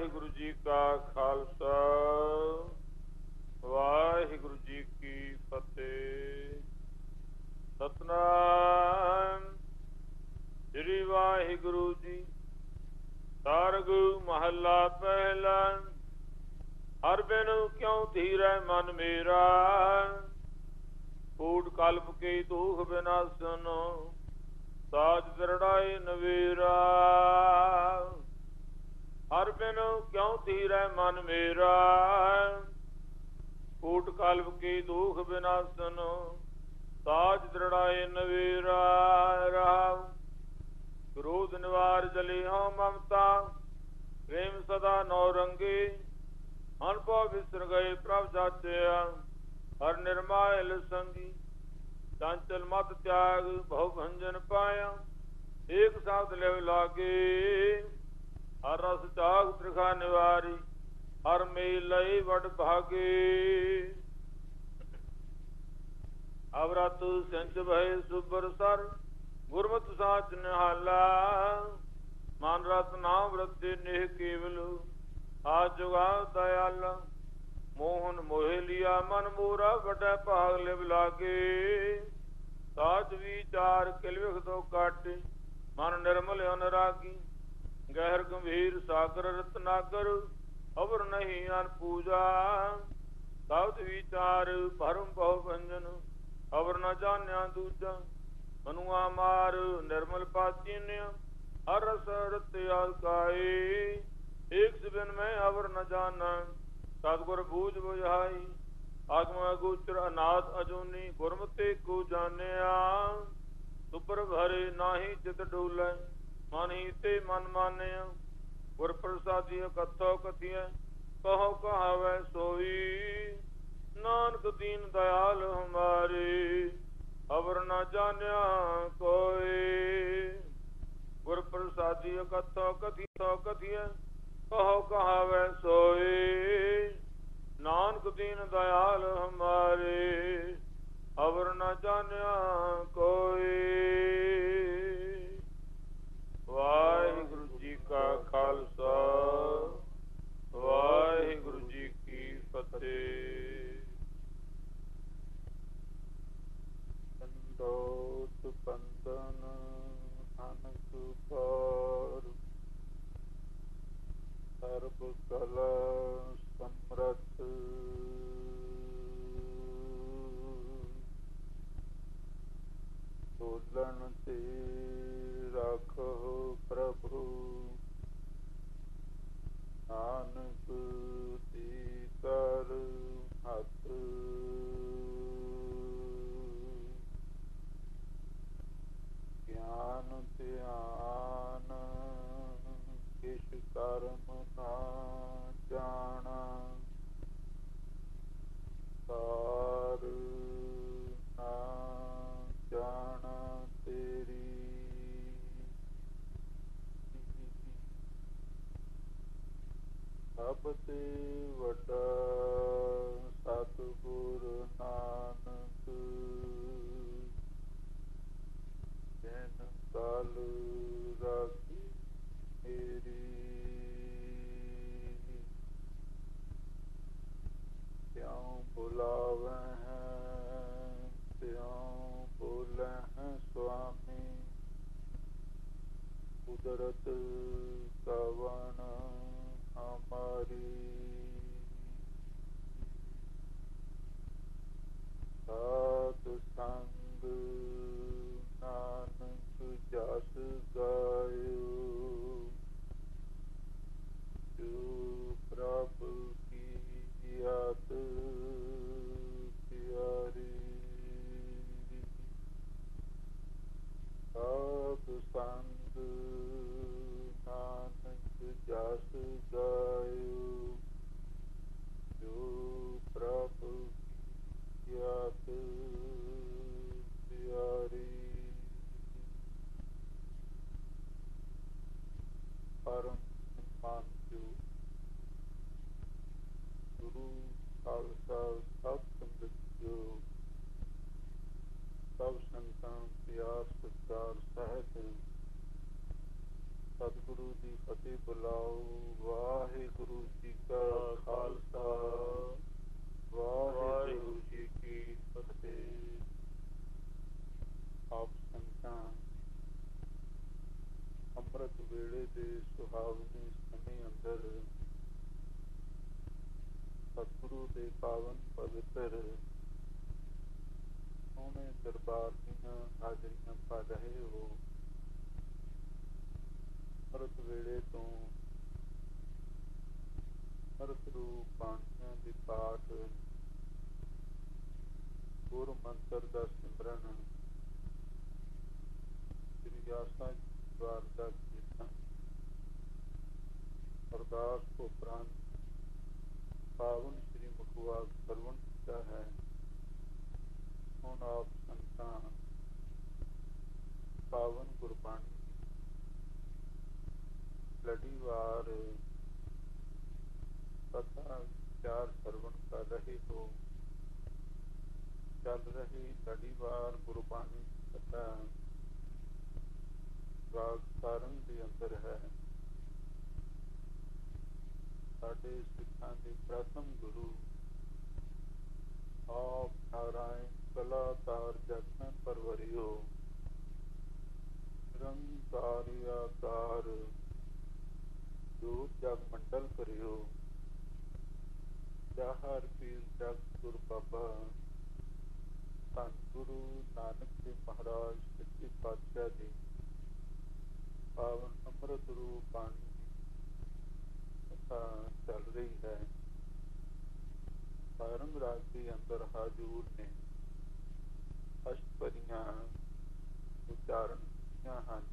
ਵਾਹਿਗੁਰੂ ਜੀ ਕਾ ਖਾਲਸਾ ਵਾਹਿਗੁਰੂ ਜੀ ਕੀ ਫਤਿਹ। ਸਤਨਾਮ ਸ੍ਰੀ ਵਾਹਿਗੁਰੂ ਜੀ। ਸਰਗ ਮਹੱਲਾ ਪਹਿਲਾ। ਹਰ ਬਿਨ ਕਿਉ ਧੀਰੈ ਮਨ ਮੇਰਾ, ਕੂੜ ਕਲਪ ਕੇ ਦੁਖ ਬਿਨਾਸਨ, ਸਾਜ ਦਰੜਾਏ ਨਵੇਰਾ। ਹਰ ਬਿਨ ਕਿਉ ਧੀਰੈ ਮਨ ਮੇਰਾ, ਕੂਟ ਕਲਪ ਕੇ ਦੁਖ ਬਿਨਾਸਨ, ਸਾਜ ਦਰੜਾਏ ਨਵੇਰਾ। ਰਾਮ ਕ੍ਰੋਧ ਨਿਵਾਰ ਜਲੇ ਹਉ ਮਮਤਾ, ਪ੍ਰੇਮ ਸਦਾ ਨੌ ਰੰਗੇ। ਮਨ ਭਉ ਵਿਸਰ ਗਏ ਪ੍ਰਭ ਜਾਚਿਆ, ਹਰ ਨਿਰਮਾਇਲ ਸੰਗੀ। ਚੰਚਲ ਮਤ ਤਿਆਗ ਬਹੁ ਭੰਜਨ ਪਾਇਆ, ਏਕ ਸ਼ਬਦ ਲਿਵ ਲਾਗੇ। ਹਰ ਰਸ ਚਾਗ ਤ੍ਰਿਖਾ ਨਿਵਾਰੀ, ਹਰ ਮੇਲ ਲਈ ਵਡ ਭਾਗੇ। ਅਵਰਤ ਸਿੰਚ ਭਏ ਸੁਬਰ ਸਰ, ਗੁਰਮਤਿ ਸਾਚ ਨਿਹਾਲਾ। ਮਨ ਰਸ ਨਾਮ ਵਰਤੇ ਨੇਹ ਕੇਵਲ, ਆ ਜੁਗਾ ਦਇਆਲਾ। ਮੋਹਨ ਮੋਹਿ ਲਿਆ ਮਨ ਮੋਰਾ, ਵੱਡਾ ਭਾਗ ਲਿਵ ਲਾਗੇ। ਸਾਚ ਵਿਚਾਰ ਕਿਲ ਵਿਖ ਤੋਂ ਕਾਟੇ, ਮਨ ਨਿਰਮਲ ਅਨਰਾਗੀ। ਗਹਿਰ ਗੰਭੀਰ ਸਾਗਰ ਰਤਨਾਗਰ, ਅਵਰ ਨਹੀਂ ਅਨ ਪੂਜਾ। ਸ਼ਬਦ ਵਿਚਾਰ ਭਰਮ ਬਹੁ ਭੰਜਨ, ਅਵਰ ਨ ਜਾਣਿਆ ਦੂਜਾ। ਮਨੁਆ ਮਾਰ ਨਿਰਮਲ ਪਾਚੀਨਿਆ, ਹਰ ਰਸ ਰਤੇ ਆਕਾਏ। ਏਕ ਸਿਵਨ ਮੈਂ ਅਵਰ ਨ ਜਾਣਾ, ਸਤਿਗੁਰ ਬੂਝ ਬੁਝਾਈ। ਆਗਮ ਅਗੋਚਰ ਅਨਾਥ ਅਜੂਨੀ, ਗੁਰਮਤਿ ਕੋ ਜਾਣਿਆ। ਸੁਪਰ ਭਰੇ ਨਾਹੀ ਚਿਤ ਡੋਲੇ, ਮਨ ਹੀ ਤੇ ਮਨ ਮਾਨਿਆ। ਗੁਰ ਪ੍ਰਸਾਦੀ ਕਥੋ ਕਥੀਐ, ਕਹੋ ਕਹਾਵੈ ਸੋਈ। ਨਾਨਕ ਦੀਨ ਦਇਆਲ ਹਮਾਰੇ, ਅਵਰ ਨ ਜਾਣਿਆ ਕੋਈ। ਗੁਰ ਪ੍ਰਸਾਦੀ ਕਥੋ ਕਥੀਐ, ਕਹੋ ਕਹਾਵੈ ਸੋਈ। ਨਾਨਕ ਦੀਨ ਦਇਆਲ ਹਮਾਰੇ, ਅਵਰ ਨ ਜਾਣਿਆ ਕੋਈ। ਵਾਹਿਗੁਰੂ ਜੀ ਕਾ ਖਾਲਸਾ, ਵਾਹਿਗੁਰੂ ਜੀ ਕੀ ਫਤਿਹ। ਸੰਤੋਖ ਬੰਦਨ ਅਨਕ ਪਾਰ, ਸਰਬ ਕਲਾ ਸਮਰਥ। ਬੋਲਣ ਤੇ ਰਾਖੋ ਪ੍ਰਭੂ, ਨਾਨਕ ਦੀ ਕਰ ਹੱਥ। ਗਿਆਨ ਧਿਆਨ ਕਿਛ ਕਰਮ ਨਾ ਜਾਣਾ, ਸਾਰ ਨਾ ਜਾਣਾ ਤੇਰੀ। ਸਭ ਤੇ ਵੱਡਾ ਸਤਿਗੁਰ ਨਾਨਕ, ਜਿਨ ਕਲ ਰਾਖੀ ਮੇਰੀ। ਤਿਉ ਬੁਲਾਵੈ ਹੈ ਤਿਉ ਬੋਲੇ ਹੈ ਸੁਆਮੀ, ਕੁਦਰਤ ਕਵਣ ਹਮਾਰੀ। ਸਾਧ ਸੰਗ ਨਾਨਕ ਜਸ ਗਾਇਓ, ਜੋ ਪ੍ਰਭ ਕੀ ਯਾਦ ਪਿਆਰੀ। ਸਾਧ ਸੰਗ ਨਾਨਕ ਜਸ ਗਾਇਓ, ਜੋ ਪ੍ਰਭ ਕੀ ਯਾਦ ਪਿਆਰੀ। ਪਰਮ ਮਾਨ ਜੋ ਗੁਰੂ ਖਾਲਸਾ ਸਤ ਸੰਗਤ ਜੋ, ਸਭ ਸੰਗਤਾਂ ਪਿਆਰ ਸਤਿਕਾਰ ਸਹਿਤ ਸਤਿਗੁਰੂ ਦੀ ਫਤਿਹ ਬੁਲਾਓ। ਵਾਹਿਗੁਰੂ ਜੀ ਕਾ ਖਾਲਸਾ, ਵਾਹਿਗੁਰੂ ਜੀ ਕੀ ਫਤਿਹ। ਆਪ ਸੰਗਤਾਂ ਅੰਮ੍ਰਿਤ ਵੇਲੇ ਦੇ ਸੁਹਾਵਣੇ ਸਮੇਂ ਅੰਦਰ ਸਤਿਗੁਰੂ ਦੇ ਪਾਵਨ ਪਵਿੱਤਰ ਸੋਹਣੇ ਦਰਬਾਰ ਦੀਆਂ ਹਾਜ਼ਰੀਆਂ ਭਰ ਰਹੇ ਹੋ। ਅੰਮ੍ਰਿਤ ਵੇਲੇ ਤੋਂ ਅੰਮ੍ਰਿਤ ਰੂਪ ਬਾਣੀਆਂ ਦੇ ਪਾਠ, ਗੁਰ ਮੰਤਰ ਦਾ ਸਿਮਰਨ, ਸ੍ਰੀ ਆਸਾ ਵਾਰ ਦਾ ਕੀਰਤਨ, ਅਰਦਾਸ ਉਪਰੰਤ ਪਾਵਨ ਸ੍ਰੀ ਮੁਖਵਾਕ ਸਰਵਣ ਕੀਤਾ ਹੈ। ਹੁਣ ਆਪ ਸੰਗਤਾਂ ਪਾਵਨ ਗੁਰਬਾਣੀ ਲੜੀਵਾਰ ਕਥਾ ਵਿਚਾਰ ਸਰਵਣ ਕਰ ਰਹੇ ਹੋ। ਚੱਲ ਰਹੀ ਲੜੀਵਾਰ ਗੁਰਬਾਣੀ ਕਥਾ ਰਾਗ ਸਾਰੰਗ ਦੇ ਅੰਦਰ ਹੈ। ਸਾਡੇ ਸਿੱਖਾਂ ਦੇ ਪ੍ਰਥਮ ਗੁਰੂ ਆਪ ਨਾਰਾਇਣ ਕਲਾਕਾਰ ਜਗਨ ਪਰਵਰਿਓ, ਨਿਰੰਕਾਰੀ ਆਕਾਰ ਜੋਤ ਜਗ ਮੰਡਲ ਕਰਿਓ। ਜਾਹਰ ਪੀਰ ਜਗ ਗੁਰ ਬਾਬਾ ਧੰਨ ਗੁਰੂ ਨਾਨਕ ਦੇਵ ਮਹਾਰਾਜ ਸੱਚੇ ਪਾਤਸ਼ਾਹ ਜੀ ਪਾਵਨ ਅੰਮ੍ਰਿਤ ਰੂਪ ਬਾਣੀ ਕਥਾ ਚੱਲ ਰਹੀ ਹੈ। ਸਾਰੰਗ ਰਾਗ ਦੇ ਅੰਦਰ ਹਾਜ਼ੂਰ ਨੇ ਅਸ਼ਟਪਦੀਆਂ ਉਚਾਰਨ ਕੀਤੀਆਂ ਹਨ।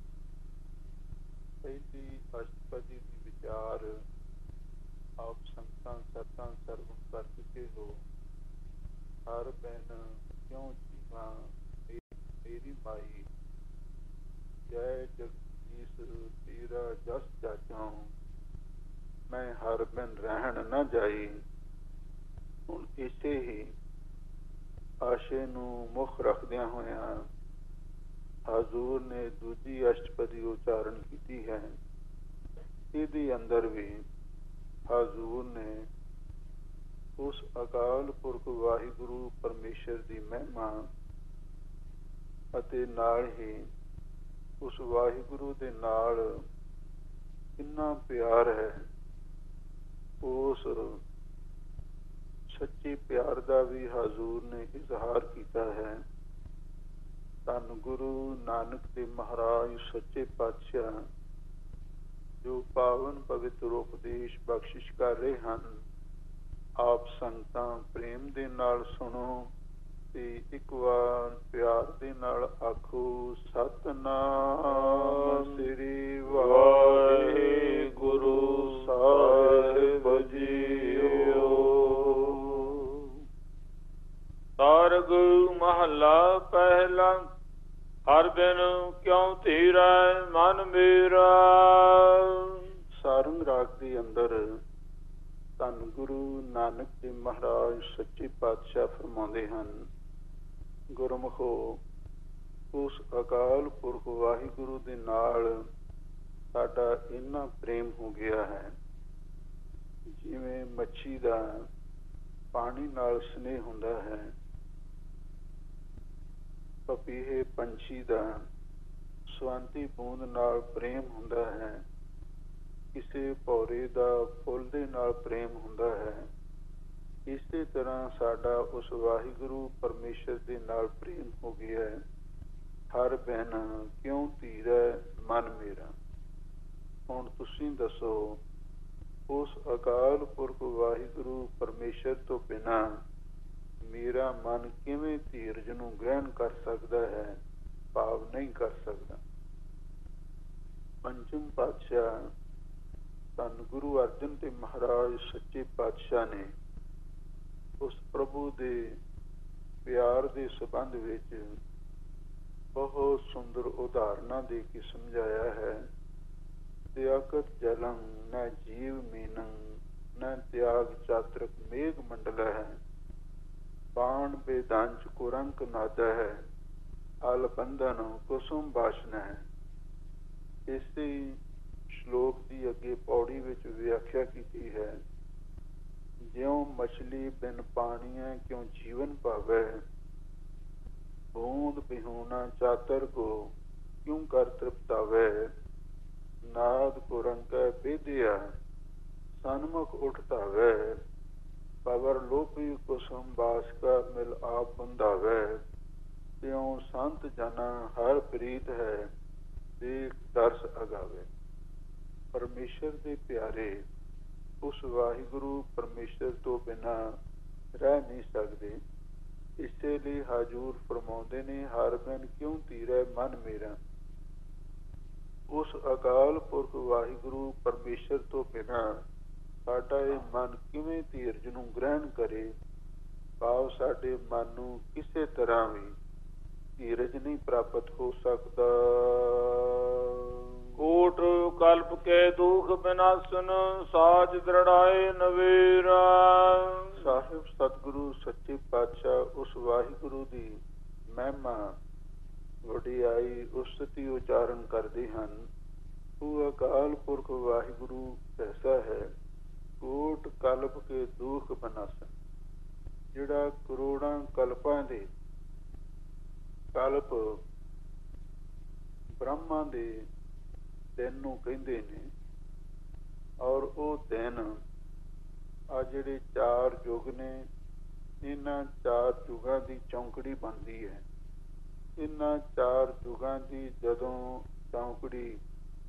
ਪਹਿਲੀ ਅਸ਼ਟਪਦੀ ਦੀ ਵਿਚਾਰ ਆਪ ਸੰਗਤਾਂ ਸਤਾਂ ਸਰਵਣ ਕਰ ਚੁੱਕੇ ਹੋ। ਹਰ ਬੈਨ ਕਿਉਂ ਜੀਵਾਂ ਮੇਰੀ ਮਾਈ, ਜੈ ਜਗਦੀਸ਼ ਤੇਰਾ ਜਸ ਜਾਚਾਂ, ਮੈਂ ਹਰ ਬਿਨ ਰਹਿਣ ਨਾ ਜਾਈ। ਹੁਣ ਇਸੇ ਹੀ ਆਸ਼ੇ ਨੂੰ ਮੁੱਖ ਰੱਖਦਿਆਂ ਹੋਇਆਂ ਹਾਜ਼ੂਰ ਨੇ ਦੂਜੀ ਅਸ਼ਟਪਦੀ ਉਚਾਰਨ ਕੀਤੀ ਹੈ। ਇਹਦੇ ਅੰਦਰ ਵੀ ਹਾਜ਼ੂਰ ਨੇ ਉਸ ਅਕਾਲ ਪੁਰਖ ਵਾਹਿਗੁਰੂ ਪਰਮੇਸ਼ਰ ਦੀ ਮਹਿਮਾ ਅਤੇ ਨਾਲ ਹੀ ਉਸ ਵਾਹਿਗੁਰੂ ਦੇ ਨਾਲ ਕਿੰਨਾ ਪਿਆਰ ਹੈ, ਉਸ ਸੱਚੇ ਪਿਆਰ ਦਾ ਵੀ ਹਾਜ਼ੂਰ ਨੇ ਇਜ਼ਹਾਰ ਕੀਤਾ ਹੈ। ਧੰਨ ਗੁਰੂ ਨਾਨਕ ਦੇਵ ਮਹਾਰਾਜ ਸੱਚੇ ਪਾਤਸ਼ਾਹ ਜੋ ਪਾਵਨ ਪਵਿੱਤਰ ਉਪਦੇਸ਼ ਬਖਸ਼ਿਸ਼ ਕਰ ਰਹੇ ਹਨ। ਆਪ ਸੰਗਤਾਂ ਪ੍ਰੇਮ ਦੇ ਨਾਲ ਸੁਣੋ ਤੇ ਇੱਕ ਵਾਰ ਪਿਆਰ ਦੇ ਨਾਲ ਆਖੋ, ਸਤਿਨਾਮ ਸ੍ਰੀ ਵਾਹਿਗੁਰੂ ਸਾਹਿਬ ਜੀਓ। ਸਾਰਗ ਮਹੱਲਾ ਪਹਿਲਾ। ਹਰ ਬਿਨ ਕਿਉਂ ਧੀਰੈ ਮਨ ਮੇਰਾ। ਸਾਰੰਗ ਰਾਗ ਦੇ ਅੰਦਰ ਧੰਨ ਗੁਰੂ ਨਾਨਕ ਦੇਵ ਮਹਾਰਾਜ ਸੱਚੇ ਪਾਤਸ਼ਾਹ ਫਰਮਾਉਂਦੇ ਹਨ, ਗੁਰਮੁਖੋ ਉਸ ਅਕਾਲ ਪੁਰਖ ਵਾਹਿਗੁਰੂ ਦੇ ਨਾਲ ਸਾਡਾ ਇੰਨਾ ਪ੍ਰੇਮ ਹੋ ਗਿਆ ਹੈ, ਜਿਵੇਂ ਮੱਛੀ ਦਾ ਪਾਣੀ ਨਾਲ ਸਨੇਹ ਹੁੰਦਾ ਹੈ, ਪਪੀਹੇ ਪੰਛੀ ਦਾ ਸਵੰਤੀ ਬੂੰਦ ਨਾਲ ਪ੍ਰੇਮ ਹੁੰਦਾ ਹੈ, ਕਿਸੇ ਭੌਰੇ ਦਾ ਫੁੱਲ ਦੇ ਨਾਲ ਪ੍ਰੇਮ ਹੁੰਦਾ ਹੈ। ਇਸੇ ਤਰ੍ਹਾਂ ਸਾਡਾ ਉਸ ਵਾਹਿਗੁਰੂ ਪਰਮੇਸ਼ਰ ਦੇ ਨਾਲ ਪ੍ਰੇਮ ਹੋ ਗਿਆ ਹੈ। ਹਰ ਬਹਿਨ ਕਿਉਂ ਧੀਰੈ ਮਨ ਮੇਰਾ। ਹੁਣ ਤੁਸੀਂ ਦੱਸੋ, ਉਸ ਅਕਾਲ ਪੁਰਖ ਵਾਹਿਗੁਰੂ ਪਰਮੇਸ਼ਰ ਤੋਂ ਬਿਨਾਂ ਮੇਰਾ ਮਨ ਕਿਵੇਂ ਧੀਰਜ ਨੂੰ ਗ੍ਰਹਿਣ ਕਰ ਸਕਦਾ ਹੈ, ਭਾਵ ਨਹੀਂ ਕਰ ਸਕਦਾ। ਪੰਚਮ ਪਾਤਸ਼ਾਹ ਧੰਨ ਗੁਰੂ ਅਰਜਨ ਦੇਵ ਮਹਾਰਾਜ ਸੱਚੇ ਪਾਤਸ਼ਾਹ ਨੇ ਉਸ ਪ੍ਰਭੂ ਦੇ ਪਿਆਰ ਦੇ ਸੰਬੰਧ ਵਿੱਚ ਬਹੁਤ ਸੁੰਦਰ ਉਦਾਹਰਨਾਂ ਦੇ ਕੇ ਸਮਝਾਇਆ ਹੈ। ਤਿਆਗਤ ਜਲੰ ਨ ਜੀਵ ਮੀਨੰ ਨ ਤਿਆਗ ਚਾਤਰਕ ਮੇਘ ਮੰਡਲ ਹੈ, ਬਾਣ ਬੇਦੰਚ ਕੁਰੰਕ ਨਾਦ ਹੈ, ਅਲ ਬੰਧਨ ਕੁਸੁਮ ਬਾਸ਼ਨ ਹੈ। ਇਸੇ ਸ਼ਲੋਕ ਅਸੀਂ ਅੱਗੇ ਪੌੜੀ ਵਿੱਚ ਵਿਆਖਿਆ ਕੀਤੀ ਹੈ। ਜਿਉਂ ਮਛਲੀ ਬਿਨ ਪਾਣੀਐ ਕਿਉਂ ਜੀਵਨ ਪਾਵੈ, ਬੂੰਦ ਬਿਹੂਣਾ ਚਾਤਰ ਕੋ ਕਿਉਂ ਕਰ ਤ੍ਰਿਪਤਾਵੈ, ਨਾਦ ਕੋ ਰੰਕੈ ਬੇਦਿਆ ਸਨਮੁਖ ਉਠ ਧਾਵੈ, ਪਵਰ ਲੋਭੀ ਕੁਸੁਮ ਬਾਸ ਕਾ ਮਿਲ ਆਪ ਬੰਧਾਵੈ, ਤਿਉ ਸੰਤ ਜਨਾ ਹਰ ਪ੍ਰੀਤ ਹੈ ਦੇਖ ਦਰਸ ਅਗਾਵੇ। ਪਰਮੇਸ਼ਰ ਦੇ ਪਿਆਰੇ ਉਸ ਵਾਹਿਗੁਰੂ ਪਰਮੇਸ਼ਰ ਤੋਂ ਬਿਨਾਂ ਰਹਿ ਨਹੀਂ ਸਕਦੇ। ਇਸੇ ਲਈ ਹਜੂਰ ਫਰਮਾਉਂਦੇ ਨੇ, ਹਰ ਬਿਨ ਕਿਉਂ ਧੀਰੈ ਮਨ ਮੇਰਾ। ਉਸ ਅਕਾਲ ਪੁਰਖ ਵਾਹਿਗੁਰੂ ਪਰਮੇਸ਼ਰ ਤੋਂ ਬਿਨਾਂ ਸਾਡਾ ਇਹ ਮਨ ਕਿਵੇਂ ਧੀਰਜ ਨੂੰ ਗ੍ਰਹਿਣ ਕਰੇ। ਭਾਵ ਸਾਡੇ ਮਨ ਨੂੰ ਕਿਸੇ ਤਰ੍ਹਾਂ ਵੀ ਧੀਰਜ ਨਹੀਂ ਪ੍ਰਾਪਤ ਹੋ ਸਕਦਾ। ਕੋਟ ਕਲਪ ਕੇ ਦੁਖ ਬਿਨਾਸਨ ਸਾਜ ਦ੍ਰਿੜਾਏ ਨਵੇਰਾ। ਸਾਹਿਬ ਸਤਿਗੁਰੂ ਸੱਚੇ ਪਾਤਸ਼ਾਹ ਉਸ ਵਾਹਿਗੁਰੂ ਦੀ ਮਹਿਮਾ ਵਡਿਆਈ ਉਸਤਤੀ ਉਚਾਰਨ ਕਰਦੇ ਹਨ। ਉਹ ਅਕਾਲ ਪੁਰਖ ਵਾਹਿਗੁਰੂ ਐਸਾ ਹੈ, ਕੋਟ ਕਲਪ ਕੇ ਦੁਖ ਬਿਨਾਸਨ, ਜਿਹੜਾ ਕਰੋੜਾਂ ਕਲਪਾਂ ਦੇ ਕਲਪ ਬ੍ਰਹਮਾ ਦੇ ਦਿਨ ਨੂੰ ਕਹਿੰਦੇ ਨੇ, ਔਰ ਉਹ ਦਿਨ ਆ ਜਿਹੜੇ 4 ਯੁੱਗ ਨੇ, ਇਹਨਾਂ 4 ਯੁੱਗਾਂ ਦੀ ਚੌਂਕੜੀ ਬਣਦੀ ਹੈ। ਇਹਨਾਂ 4 ਯੁੱਗਾਂ ਦੀ ਜਦੋਂ ਚੌਂਕੜੀ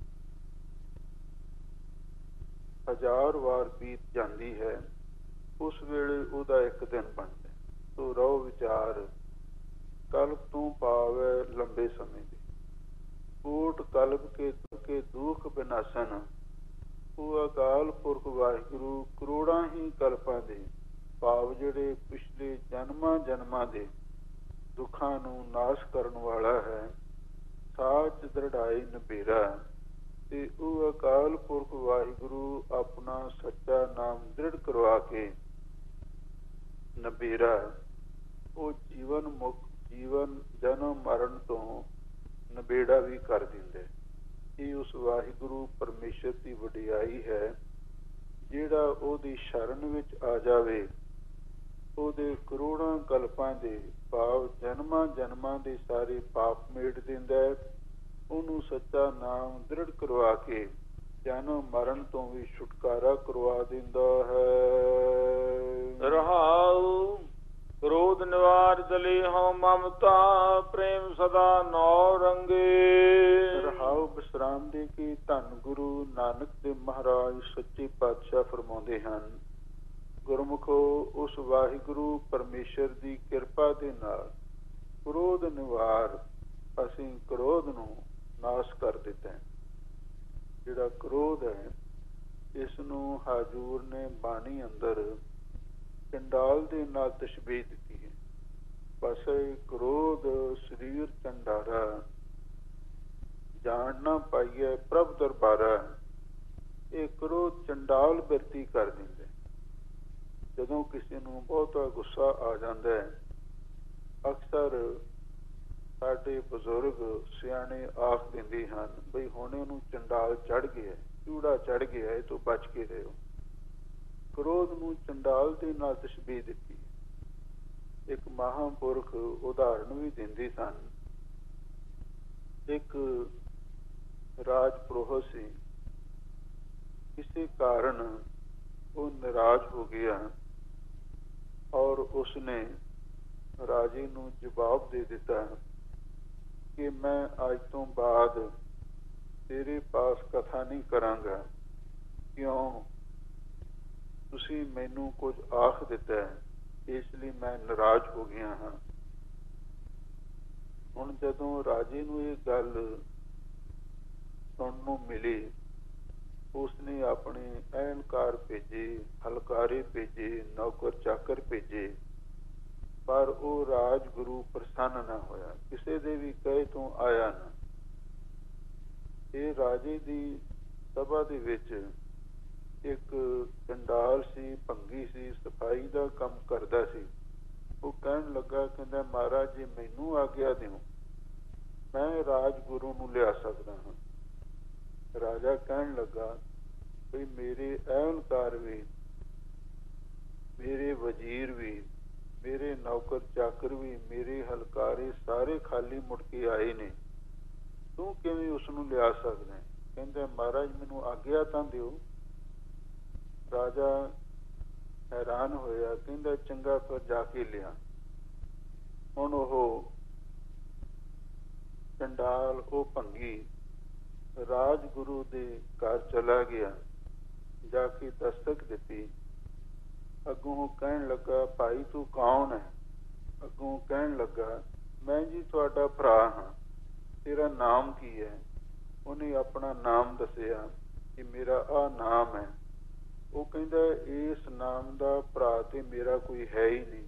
1000 ਵਾਰ ਬੀਤ ਜਾਂਦੀ ਹੈ, ਉਸ ਵੇਲੇ ਉਹਦਾ ਇੱਕ ਦਿਨ ਬਣਦਾ। ਸੋ ਰਹੋ ਵਿਚਾਰ, ਕਲਪ ਤੋਂ ਪਾਵੈ ਲੰਬੇ ਸਮੇਂ ਦੇ। ਕੋਟ ਕਲਪ ਕੇ ਦੁਖ ਬਿਨਾਸਨ, ਉਹ ਅਕਾਲ ਪੁਰਖ ਵਾਹਿਗੁਰੂ ਕਰੋੜਾਂ ਹੀ ਕਲਪਾਂ ਦੇ ਭਾਵ ਜਿਹੜੇ ਪਿਛਲੇ ਜਨਮਾਂ ਦੇ ਦੁੱਖਾਂ ਨੂੰ ਨਾਸ਼ ਕਰਨ ਵਾਲਾ ਹੈ। ਸਾਚ ਦ੍ਰਿੜਾਈ ਨਬੇਰਾ, ਤੇ ਉਹ ਅਕਾਲ ਪੁਰਖ ਵਾਹਿਗੁਰੂ ਆਪਣਾ ਸੱਚਾ ਨਾਮ ਦ੍ਰਿੜ ਕਰਵਾ ਕੇ ਨਬੇਰਾ, ਉਹ ਜੀਵਨ ਜਨਮ ਮਰਨ ਤੋਂ ਨਬੇੜਾ ਵੀ ਕਰ ਦਿੰਦੇ। ਇਹ ਉਸ ਵਾਹਿਗੁਰੂ ਪਰਮੇਸ਼ਰ ਦੀ ਵਡਿਆਈ ਹੈ। ਜਿਹੜਾ ਉਹਦੀ ਸ਼ਰਨ ਵਿੱਚ ਆ ਜਾਵੇ, ਉਹਦੇ ਕਰੋੜਾਂ ਕਲਪਾਂ ਦੇ ਭਾਵ ਜਨਮਾਂ ਦੇ ਸਾਰੇ ਪਾਪ ਮੇਟ ਦਿੰਦਾ ਹੈ। ਉਹਨੂੰ ਸੱਚਾ ਨਾਮ ਦ੍ਰਿੜ ਕਰਵਾ ਕੇ ਜਨਮ ਮਰਨ ਤੋਂ ਵੀ ਛੁਟਕਾਰਾ ਕਰਵਾ ਦਿੰਦਾ ਹੈ। ਰਹਾਉ ਕ੍ਰੋਧ ਨਿਵਾਰ ਜਲੀ ਹਉ ਮਮਤਾ, ਪ੍ਰੇਮ ਸਦਾ ਨੌ ਰੰਗੇ। ਰਹਾਉ ਵਿਸਰਾਮ ਦੇ ਕੇ ਧੰਨ ਗੁਰੂ ਨਾਨਕ ਦੇਵ ਮਹਾਰਾਜ ਸੱਚੇ ਪਾਤਸ਼ਾਹ ਫਰਮਾਉਂਦੇ ਹਨ, ਗੁਰਮੁਖੋ ਉਸ ਵਾਹਿਗੁਰੂ ਪਰਮੇਸ਼ਰ ਦੀ ਕਿਰਪਾ ਦੇ ਨਾਲ ਕ੍ਰੋਧ ਨਿਵਾਰ, ਅਸੀਂ ਕ੍ਰੋਧ ਨੂੰ ਨਾਸ਼ ਕਰ ਦਿੱਤਾ ਹੈ। ਜਿਹੜਾ ਕ੍ਰੋਧ ਹੈ, ਇਸ ਨੂੰ ਹਜੂਰ ਨੇ ਬਾਣੀ ਅੰਦਰ ਚੰਡਾਲ ਦੇ ਨਾਲ ਤਸ਼ਬੀਹ ਦਿੱਤੀ ਹੈ। ਬਸ ਕ੍ਰੋਧ ਸਰੀਰ ਚੰਡਾਰਾ, ਜਾਣ ਨਾ ਪਾਈਏ ਪ੍ਰਭ ਦਰਬਾਰਾ। ਇਹ ਕ੍ਰੋਧ ਚੰਡਾਲ ਬਿਰਤੀ ਕਰ ਦਿੰਦੇ। ਜਦੋਂ ਕਿਸੇ ਨੂੰ ਬਹੁਤਾ ਗੁੱਸਾ ਆ ਜਾਂਦਾ ਹੈ, ਅਕਸਰ ਸਾਡੇ ਬਜ਼ੁਰਗ ਸਿਆਣੇ ਆਖ ਦਿੰਦੇ ਹਨ ਬਈ ਹੁਣ ਇਹਨੂੰ ਚੰਡਾਲ ਚੜ ਗਿਆ, ਚੂੜਾ ਚੜ ਗਿਆ, ਇਹ ਤੋਂ ਬਚ ਕੇ ਰਹੋ। ਕ੍ਰੋਧ ਨੂੰ ਚੰਡਾਲ ਦੇ ਨਾਲ ਤਸ਼ਬੀਹ ਦਿੱਤੀ। ਇੱਕ ਮਹਾਂਪੁਰਖ ਉਦਾਹਰਨ ਵੀ ਦਿੰਦੇ ਸਨ। ਇੱਕ ਰਾਜ ਪੁਰੋਹਿਤ ਸੀ, ਕਿਸੇ ਕਾਰਨ ਉਹ ਨਾਰਾਜ਼ ਹੋ ਗਿਆ ਔਰ ਉਸਨੇ ਰਾਜੇ ਨੂੰ ਜਵਾਬ ਦੇ ਦਿੱਤਾ ਕਿ ਮੈਂ ਅੱਜ ਤੋਂ ਬਾਅਦ ਤੇਰੇ ਪਾਸ ਕਥਾ ਨਹੀਂ ਕਰਾਂਗਾ, ਕਿਉਂ ਤੁਸੀਂ ਮੈਨੂੰ ਕੁਝ ਆਖ ਦਿੱਤਾ ਹੈ, ਇਸ ਲਈ ਮੈਂ ਨਾਰਾਜ਼ ਹੋ ਗਿਆ ਹਾਂ। ਹੁਣ ਜਦੋਂ ਰਾਜੇ ਨੂੰ ਇਹ ਗੱਲ ਸੁਣਨ ਨੂੰ ਮਿਲੀ, ਉਸਨੇ ਆਪਣੇ ਅਹਿਲਕਾਰ ਭੇਜੇ, ਹਲਕਾਰੇ ਭੇਜੇ, ਨੌਕਰ ਚਾਕਰ ਭੇਜੇ, ਪਰ ਉਹ ਰਾਜਗੁਰੂ ਪ੍ਰਸੰਨ ਨਾ ਹੋਇਆ, ਕਿਸੇ ਦੇ ਵੀ ਕਹੇ ਤੋਂ ਆਇਆ ਨਾ। ਇਹ ਰਾਜੇ ਦੀ ਸਭਾ ਦੇ ਵਿੱਚ ਇੱਕ ਚੰਡਾਲ ਸੀ, ਭੰਗੀ ਸੀ, ਸਫਾਈ ਦਾ ਕੰਮ ਕਰਦਾ ਸੀ। ਉਹ ਕਹਿਣ ਲੱਗਾ, ਕਹਿੰਦਾ ਮਹਾਰਾਜ ਜੀ ਮੈਨੂੰ ਆਗਿਆ ਦਿਓ, ਮੈਂ ਰਾਜਗੁਰੂ ਨੂੰ ਲਿਆ ਸਕਦਾ ਹਾਂ। ਰਾਜਾ ਕਹਿਣ ਲੱਗਾ ਵੀ ਮੇਰੇ ਅਹਿਲਕਾਰ ਵੀ, ਮੇਰੇ ਵਜ਼ੀਰ ਵੀ, ਮੇਰੇ ਨੌਕਰ ਚਾਕਰ ਵੀ, ਮੇਰੇ ਹਲਕਾਰੇ ਸਾਰੇ ਖਾਲੀ ਮੁੜ ਕੇ ਆਏ ਨੇ, ਤੂੰ ਕਿਵੇਂ ਉਸ ਨੂੰ ਲਿਆ ਸਕਦਾ ਹੈ? ਕਹਿੰਦਾ ਮਹਾਰਾਜ ਮੈਨੂੰ ਆਗਿਆ ਤਾਂ ਦਿਓ। ਰਾਜਾ ਹੈਰਾਨ ਹੋਇਆ, ਕਹਿੰਦਾ ਚੰਗਾ ਫਿਰ ਜਾ ਕੇ ਲਿਆ। ਹੁਣ ਉਹ ਚੰਡਾਲ, ਉਹ ਭੰਗੀ ਰਾਜਗੁਰੂ ਦੇ ਘਰ ਚਲਾ ਗਿਆ, ਜਾ ਕੇ ਦਸਤਕ ਦਿੱਤੀ। ਅੱਗੋਂ ਕਹਿਣ ਲੱਗਾ ਭਾਈ ਤੂੰ ਕੌਣ ਹੈ? ਅੱਗੋਂ ਕਹਿਣ ਲੱਗਾ ਮੈਂ ਜੀ ਤੁਹਾਡਾ ਭਰਾ ਹਾਂ, ਤੇਰਾ ਨਾਮ ਕੀ ਹੈ? ਉਹਨੇ ਆਪਣਾ ਨਾਮ ਦੱਸਿਆ ਕਿ ਮੇਰਾ ਆਹ ਨਾਮ ਹੈ। ਉਹ ਕਹਿੰਦਾ ਇਸ ਨਾਮ ਦਾ ਭਰਾ ਤੇ ਮੇਰਾ ਕੋਈ ਹੈ ਹੀ ਨਹੀਂ।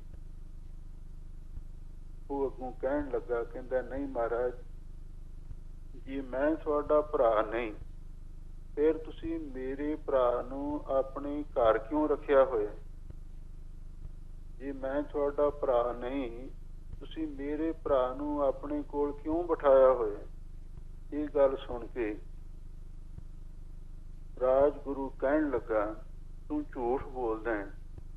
ਉਹ ਅੱਗੋਂ ਕਹਿਣ ਲੱਗਾ, ਕਹਿੰਦਾ ਨਹੀਂ ਮਹਾਰਾਜ ਜੀ, ਮੈਂ ਤੁਹਾਡਾ ਭਰਾ ਨਹੀਂ, ਫਿਰ ਤੁਸੀਂ ਮੇਰੇ ਭਰਾ ਨੂੰ ਆਪਣੇ ਘਰ ਕਿਉਂ ਰੱਖਿਆ ਹੋਇਆ? ਜੇ ਮੈਂ ਤੁਹਾਡਾ ਭਰਾ ਨਹੀਂ, ਤੁਸੀਂ ਮੇਰੇ ਭਰਾ ਨੂੰ ਆਪਣੇ ਕੋਲ ਕਿਉਂ ਬਿਠਾਇਆ ਹੋਇਆ? ਇਹ ਗੱਲ ਸੁਣ ਕੇ ਰਾਜਗੁਰੂ ਕਹਿਣ ਲੱਗਾ ਤੂੰ ਝੂਠ ਬੋਲਦਾ ਹੈ,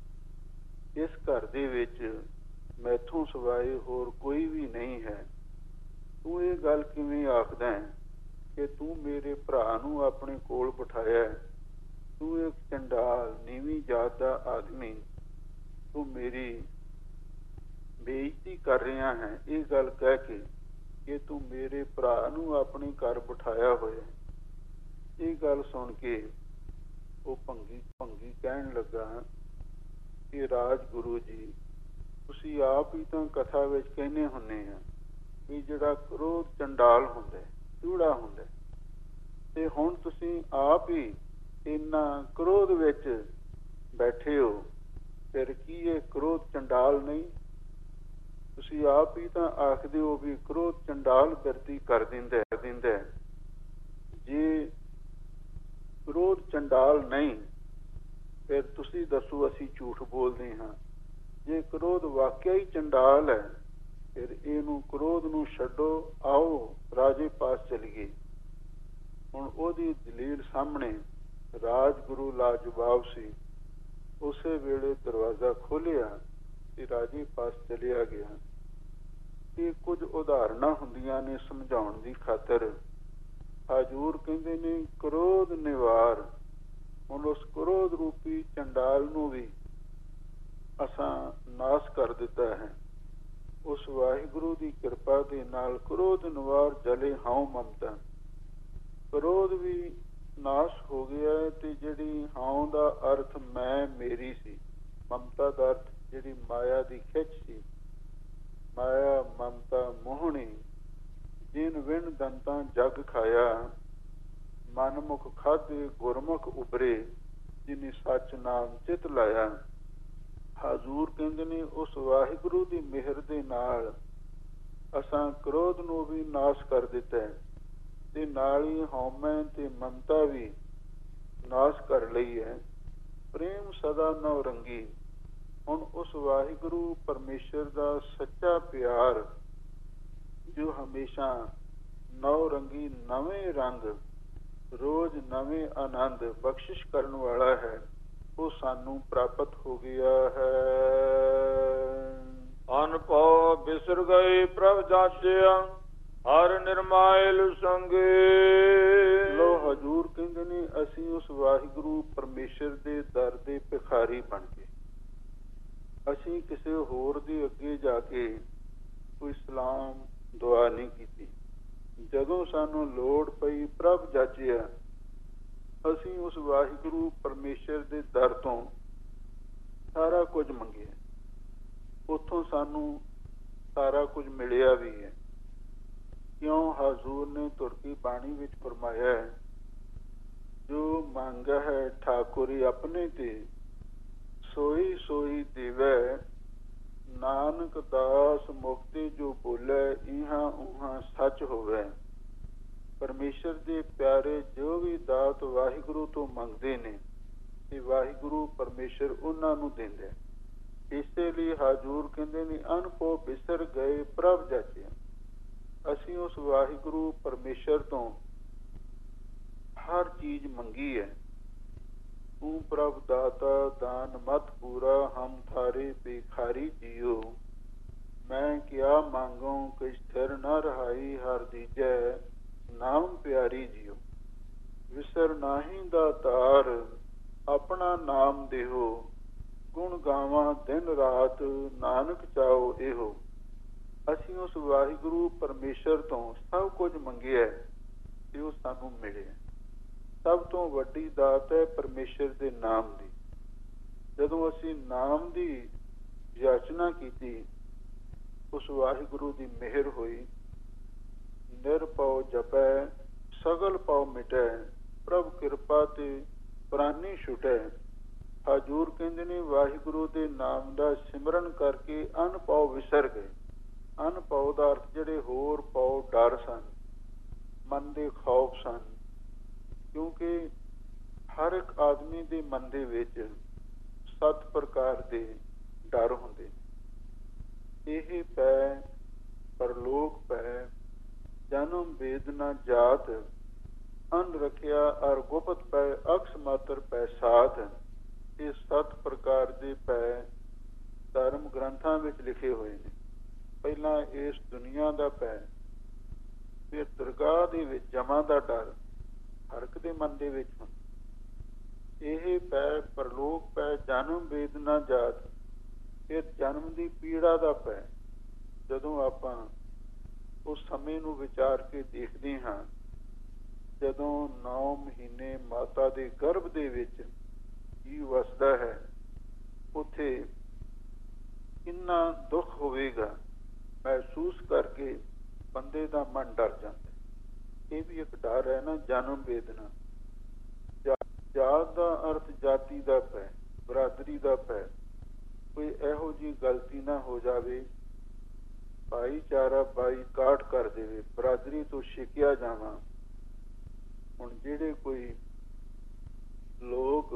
ਇਸ ਘਰ ਦੇ ਵਿੱਚ ਮੈਥੋਂ ਸਿਵਾਏ ਹੋਰ ਕੋਈ ਵੀ ਨਹੀਂ ਹੈ। ਤੂੰ ਇਹ ਗੱਲ ਕਿਵੇਂ ਆਖਦਾ ਹੈ ਕਿ ਤੂੰ ਮੇਰੇ ਭਰਾ ਨੂੰ ਆਪਣੇ ਕੋਲ ਬਿਠਾਇਆ? ਤੂੰ ਇੱਕ ਚੰਡਾਲ ਨੀਵੀਂ ਜਾਤ ਦਾ ਆਦਮੀ, ਤੂੰ ਮੇਰੀ ਬੇਇੱਜ਼ਤੀ ਕਰ ਰਿਹਾ ਹੈ ਇਹ ਗੱਲ ਕਹਿ ਕੇ ਕਿ ਤੂੰ ਮੇਰੇ ਭਰਾ ਨੂੰ ਆਪਣੇ ਘਰ ਬਿਠਾਇਆ ਹੋਇਆ। ਇਹ ਗੱਲ ਸੁਣ ਕੇ ਉਹ ਭੰਗੀ ਕਹਿਣ ਲੱਗਾ ਕਿ ਰਾਜਗੁਰੂ ਜੀ, ਤੁਸੀਂ ਆਪ ਹੀ ਤਾਂ ਕਥਾ ਵਿੱਚ ਕਹਿੰਦੇ ਹੁੰਦੇ ਆ ਵੀ ਜਿਹੜਾ ਕ੍ਰੋਧ ਚੰਡਾਲ ਹੁੰਦਾ, ਚੂੜਾ ਹੁੰਦਾ, ਤੇ ਹੁਣ ਤੁਸੀਂ ਆਪ ਹੀ ਇੰਨਾ ਕ੍ਰੋਧ ਵਿੱਚ ਬੈਠੇ ਹੋ, ਫਿਰ ਕੀ ਇਹ ਕ੍ਰੋਧ ਚੰਡਾਲ ਨਹੀਂ? ਤੁਸੀਂ ਆਪ ਹੀ ਤਾਂ ਆਖਦੇ ਹੋ ਵੀ ਕ੍ਰੋਧ ਚੰਡਾਲ ਬਿਰਤੀ ਕਰ ਦਿੰਦਾ। ਜੇ ਕ੍ਰੋਧ ਚੰਡਾਲ ਨਹੀਂ, ਫਿਰ ਤੁਸੀਂ ਦੱਸੋ ਅਸੀਂ ਝੂਠ ਬੋਲਦੇ ਹਾਂ। ਜੇ ਕ੍ਰੋਧ ਵਾਕਿਆ ਹੀ ਚੰਡਾਲ ਹੈ, ਫਿਰ ਇਹਨੂੰ ਕ੍ਰੋਧ ਨੂੰ ਛੱਡੋ, ਆਓ ਰਾਜੇ ਪਾਸ ਚਲੀਏ। ਹੁਣ ਉਹਦੀ ਦਲੀਲ ਸਾਹਮਣੇ ਰਾਜਗੁਰੂ ਲਾਜਵਾਬ ਸੀ। ਉਸੇ ਵੇਲੇ ਦਰਵਾਜ਼ਾ ਖੋਲਿਆ ਤੇ ਰਾਜੇ ਪਾਸ ਚਲਿਆ ਗਿਆ। ਇਹ ਕੁਝ ਉਦਾਹਰਨਾਂ ਹੁੰਦੀਆਂ ਨੇ ਸਮਝਾਉਣ ਦੀ ਖਾਤਰ। ਹਜ਼ੂਰ ਕਹਿੰਦੇ ਨੇ ਕ੍ਰੋਧ ਨਿਵਾਰ। ਹੁਣ ਉਸ ਕ੍ਰੋਧ ਰੂਪੀ ਚੰਡਾਲ ਨੂੰ ਵੀ ਅਸਾਂ ਨਾਸ਼ ਕਰ ਦਿੱਤਾ ਹੈ। ਉਸ ਵਾਹਿਗੁਰੂ ਦੀ ਕਿਰਪਾ ਦੇ ਨਾਲ ਕ੍ਰੋਧ ਨਿਵਾਰ ਜਲੇ ਹਉ ਮਮਤਾ, ਕ੍ਰੋਧ ਵੀ ਨਾਸ਼ ਹੋ ਗਿਆ। ਤੇ ਜਿਹੜੀ ਹਉ ਦਾ ਅਰਥ ਮੈਂ ਮੇਰੀ ਸੀ, ਮਮਤਾ ਦਾ ਅਰਥ ਜਿਹੜੀ ਮਾਇਆ ਦੀ ਖਿੱਚ ਸੀ, ਮਾਇਆ ਮਮਤਾ ਮੋਹਣੀ। ਜਿਨ ਵਿਣ ਦੰਤਾਂ ਜਗ ਖਾਇਆ, ਮਨਮੁਖ ਖਾਧੇ ਗੁਰਮੁਖ ਉਬਰੇ, ਜਿਨੇ ਸੱਚ ਨਾਮ ਚਿਤ ਲਾਇਆ। ਹਜ਼ੂਰ ਕਹਿੰਦੇ ਨੇ ਉਸ ਵਾਹਿਗੁਰੂ ਦੀ ਮਿਹਰ ਦੇ ਨਾਲ ਅਸਾਂ ਕ੍ਰੋਧ ਨੂੰ ਵੀ ਨਾਸ਼ ਕਰ ਦਿੱਤਾ ਤੇ ਨਾਲ ਹੀ ਹਉਮੈ ਤੇ ਮਮਤਾ ਵੀ ਨਾਸ਼ ਕਰ ਲਈ ਹੈ। ਪ੍ਰੇਮ ਸਦਾ ਨਉ ਰੰਗੀ। ਹੁਣ ਉਸ ਵਾਹਿਗੁਰੂ ਪਰਮੇਸ਼ਰ ਦਾ ਸੱਚਾ ਪਿਆਰ ਜੋ ਹਮੇਸ਼ਾ ਨੌ ਰੰਗੀ, ਨਵੇਂ ਰੰਗ, ਰੋਜ਼ ਨਵੇਂ ਆਨੰਦ ਬਖਸ਼ਿਸ਼ ਕਰਨ ਵਾਲਾ ਹੈ, ਉਹ ਸਾਨੂੰ ਪ੍ਰਾਪਤ ਹੋ ਗਿਆ ਹੈ। ਅਨਭਉ ਬਿਸਰ ਗਏ ਪ੍ਰਭ ਜਾਚਿਆ, ਹਰ ਨਿਰਮਾਇਲ ਸੰਗੇ। ਲੋ ਹਜ਼ੂਰ ਕਹਿੰਦੇ ਨੇ ਅਸੀਂ ਉਸ ਵਾਹਿਗੁਰੂ ਪਰਮੇਸ਼ਰ ਦੇ ਦਰ ਦੇ ਭਿਖਾਰੀ ਬਣ ਗਏ। ਅਸੀਂ ਕਿਸੇ ਹੋਰ ਦੇ ਅੱਗੇ ਜਾ ਕੇ ਕੋਈ ਸਲਾਮ ਦੁਆ ਨਹੀਂ ਕੀਤੀ। ਜਦੋਂ ਸਾਨੂੰ ਲੋੜ ਪਈ ਪ੍ਰਭ ਜਾਚਿਆ, ਅਸੀਂ ਉਸ ਵਾਹਿਗੁਰੂ ਪਰਮੇਸ਼ਰ ਦੇ ਦਰ ਤੋਂ ਸਾਰਾ ਕੁਝ ਮੰਗਿਆ। ਉੱਥੋਂ ਸਾਨੂੰ ਸਾਰਾ ਕੁਝ ਮਿਲਿਆ ਵੀ ਹੈ। ਕਿਉਂ? ਹਜ਼ੂਰ ਨੇ ਤੁਰਕੀ ਬਾਣੀ ਵਿੱਚ ਫਰਮਾਇਆ ਹੈ, ਜੋ ਮੰਗਾ ਹੈ ਠਾਕੁਰੀ ਆਪਣੇ ਤੇ, ਸੋਈ ਸੋਈ ਦੇਵੈ। ਨਾਨਕ ਦਾਸ ਮੁਕਤੀ ਜੋ ਬੋਲੇ, ਇਹਾਂ ਉਹਾਂ ਸੱਚ ਹੋਵੇ। ਪਰਮੇਸ਼ਰ ਦੇ ਪਿਆਰੇ ਜੋ ਵੀ ਦਾਤ ਵਾਹਿਗੁਰੂ ਤੋਂ ਮੰਗਦੇ ਨੇ, ਤੇ ਵਾਹਿਗੁਰੂ ਪਰਮੇਸ਼ਰ ਉਹਨਾਂ ਨੂੰ ਦਿੰਦਾ। ਇਸੇ ਲਈ ਹਜ਼ੂਰ ਕਹਿੰਦੇ ਨੇ ਅਨਭਉ ਬਿਸਰ ਗਏ ਪ੍ਰਭ ਜਾਚਿਆ। ਅਸੀਂ ਉਸ ਵਾਹਿਗੁਰੂ ਪਰਮੇਸ਼ਰ ਤੋਂ ਹਰ ਚੀਜ਼ ਮੰਗੀ ਹੈ, तू प्रभ दाता दान मत पूरा हम थारे भिखारी जियो मैं क्या मांगो कि स्थिर न रहाई हर दीजै नाम प्यारी जियो विसर नाही दातार अपना नाम देहो गुण गावां दिन रात नानक चाओ एहो ਅਸੀਂ ਉਸ ਵਾਹਿਗੁਰੂ ਪਰਮੇਸ਼ਰ ਤੋਂ ਸਭ ਕੁਝ ਮੰਗਿਆ ਤੇ ਉਹ ਸਾਨੂੰ ਮਿਲਿਆ। ਸਭ ਤੋਂ ਵੱਡੀ ਦਾਤ ਹੈ ਪਰਮੇਸ਼ਰ ਦੇ ਨਾਮ ਦੀ। ਜਦੋਂ ਅਸੀਂ ਨਾਮ ਦੀ ਯਾਚਨਾ ਕੀਤੀ ਉਸ ਵਾਹਿਗੁਰੂ ਦੀ ਮਿਹਰ ਹੋਈ। ਨਿਰਭਉ ਜਪੈ ਸਗਲ ਪਉ ਮਿਟੈ ਪ੍ਰਭ ਕਿਰਪਾ ਤੇ ਪ੍ਰਾਨੀ ਛੁਟੈ। ਹਜੂਰ ਕਹਿੰਦੇ ਨੇ ਵਾਹਿਗੁਰੂ ਦੇ ਨਾਮ ਦਾ ਸਿਮਰਨ ਕਰਕੇ ਅਨ ਪਉ ਵਿਸਰ ਗਏ। ਅਨ ਪਉ ਦਾ ਅਰਥ ਜਿਹੜੇ ਹੋਰ ਪਉ ਡਰ ਸਨ, ਮਨ ਦੇ ਖੌਫ ਸਨ, ਕਿਉਂਕਿ ਹਰ ਇੱਕ ਆਦਮੀ ਦੇ ਮਨ ਦੇ ਵਿੱਚ 7 ਪ੍ਰਕਾਰ ਦੇ ਡਰ ਹੁੰਦੇ। ਇਹ ਪੈ ਪਰਲੋਕ ਪੈ ਜਨਮ ਵੇਦਨਾ ਜਾਤ ਅਨ ਰਖਿਆ ਅਰ ਗੁਪਤ ਪੈ ਅਕਸ ਮਾਤਰ ਪੈ ਸਾਧ। ਇਹ 7 ਪ੍ਰਕਾਰ ਦੇ ਪੈ ਧਰਮ ਗ੍ਰੰਥਾਂ ਵਿੱਚ ਲਿਖੇ ਹੋਏ ਨੇ। ਪਹਿਲਾਂ ਇਸ ਦੁਨੀਆ ਦਾ ਪੈ, ਫਿਰ ਦਰਗਾਹ ਦੇ ਵਿੱਚ ਜਮਾਂ ਦਾ ਡਰ ਹਰ ਇੱਕ ਦੇ ਮਨ ਦੇ ਵਿੱਚ ਹੁੰਦਾ। ਇਹ ਪੈ ਪਰਲੋਕ ਪੈ ਜਨਮ ਵੇਦਨਾ ਜਾਤ, ਫਿਰ ਜਨਮ ਦੀ ਪੀੜਾ ਦਾ ਪੈ। ਜਦੋਂ ਆਪਾਂ ਉਸ ਸਮੇਂ ਨੂੰ ਵਿਚਾਰ ਕੇ ਦੇਖਦੇ ਹਾਂ ਜਦੋਂ 9 ਮਹੀਨੇ ਮਾਤਾ ਦੇ ਗਰਭ ਦੇ ਵਿੱਚ ਜੀਵ ਵਸਦਾ ਹੈ, ਉੱਥੇ ਕਿੰਨਾ ਦੁੱਖ ਹੋਵੇਗਾ ਮਹਿਸੂਸ ਕਰਕੇ ਬੰਦੇ ਦਾ ਮਨ ਡਰ ਜਾਂਦਾ। ਇਹ ਵੀ ਇੱਕ ਡਰ ਹੈ ਨਾ, ਜਨਮ ਵੇਦਨਾ। ਜਾਤ ਦਾ ਅਰਥ ਜਾਤੀ ਦਾ ਪੈ, ਬਰਾਦਰੀ ਦਾ ਪੈ। ਕੋਈ ਇਹੋ ਜਿਹੀ ਗਲਤੀ ਨਾ ਹੋ ਜਾਵੇ ਭਾਈਚਾਰਾ ਬਾਈਕਾਟ ਕਰ ਦੇਵੇ, ਬਰਾਦਰੀ ਤੋਂ ਛਿਕਿਆ ਜਾਵਾਂ। ਹੁਣ ਜਿਹੜੇ ਕੋਈ ਲੋਕ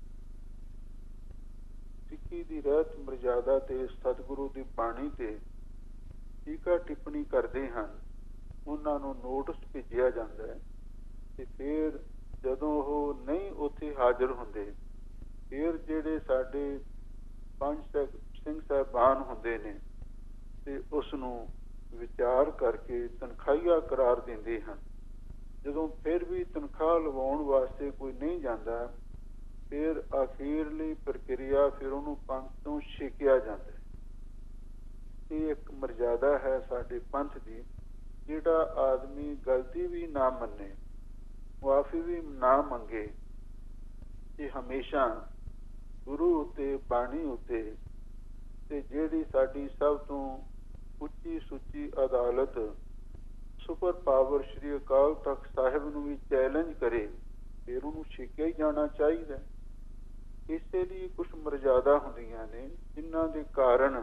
ਸਿੱਖੀ ਦੀ ਰਹਿਤ ਮਰਜ਼ਾਦਾ ਤੇ ਸਤਿਗੁਰੂ ਦੀ ਬਾਣੀ ਤੇ ਟੀਕਾ ਟਿੱਪਣੀ ਕਰਦੇ ਹਨ, ਉਹਨਾਂ ਨੂੰ ਨੋਟਿਸ ਭੇਜਿਆ ਜਾਂਦਾ ਹੈ ਤੇ ਫਿਰ ਜਦੋਂ ਉਹ ਨਹੀਂ ਉੱਥੇ ਹਾਜ਼ਰ ਹੁੰਦੇ, ਫਿਰ ਜਿਹੜੇ ਸਾਡੇ 5 ਸਿੰਘ ਸਾਹਿਬਾਨ ਹੁੰਦੇ ਨੇ ਤੇ ਉਸ ਨੂੰ ਵਿਚਾਰ ਕਰਕੇ ਤਨਖਾਹੀਆ ਕਰਾਰ ਦਿੰਦੇ ਹਨ। ਜਦੋਂ ਫਿਰ ਵੀ ਤਨਖਾਹ ਲਵਾਉਣ ਵਾਸਤੇ ਕੋਈ ਨਹੀਂ ਜਾਂਦਾ, ਫਿਰ ਅਖੀਰਲੀ ਪ੍ਰਕਿਰਿਆ ਫਿਰ ਉਹਨੂੰ ਪੰਥ ਤੋਂ ਛੇਕਿਆ ਜਾਂਦਾ। ਇਹ ਇੱਕ ਮਰਜ਼ਾਦਾ ਹੈ ਸਾਡੇ ਪੰਥ ਦੀ। ਜਿਹੜਾ ਆਦਮੀ ਗਲਤੀ ਵੀ ਨਾ ਮੰਨੇ, ਮੁਆਫੀ ਵੀ ਨਾ ਮੰਗੇ, ਇਹ ਹਮੇਸ਼ਾ ਗੁਰੂ ਉੱਤੇ ਬਾਣੀ ਉੱਤੇ ਤੇ ਜਿਹੜੀ ਸਾਡੀ ਸਭ ਤੋਂ ਉੱਚੀ ਸੁੱਚੀ ਅਦਾਲਤ ਸੁਪਰ ਪਾਵਰ ਸ਼੍ਰੀ ਅਕਾਲ ਤਖਤ ਸਾਹਿਬ ਨੂੰ ਵੀ ਚੈਲੰਜ ਕਰੇ, ਫਿਰ ਉਹਨੂੰ ਛੇਕਿਆ ਹੀ ਜਾਣਾ ਚਾਹੀਦਾ। ਇਸੇ ਲਈ ਕੁਝ ਮਰਜ਼ਾਦਾ ਹੁੰਦੀਆਂ ਨੇ ਜਿਨ੍ਹਾਂ ਦੇ ਕਾਰਨ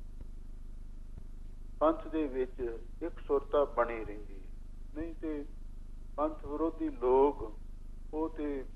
ਪੰਥ ਦੇ ਵਿੱਚ ਇੱਕ ਸੁਰਤਾ ਬਣੀ ਰਹਿੰਦੀ ਹੈ। ਨਹੀਂ ਤੇ ਪੰਥ ਵਿਰੋਧੀ ਲੋਕ ਉਹ ਤੇ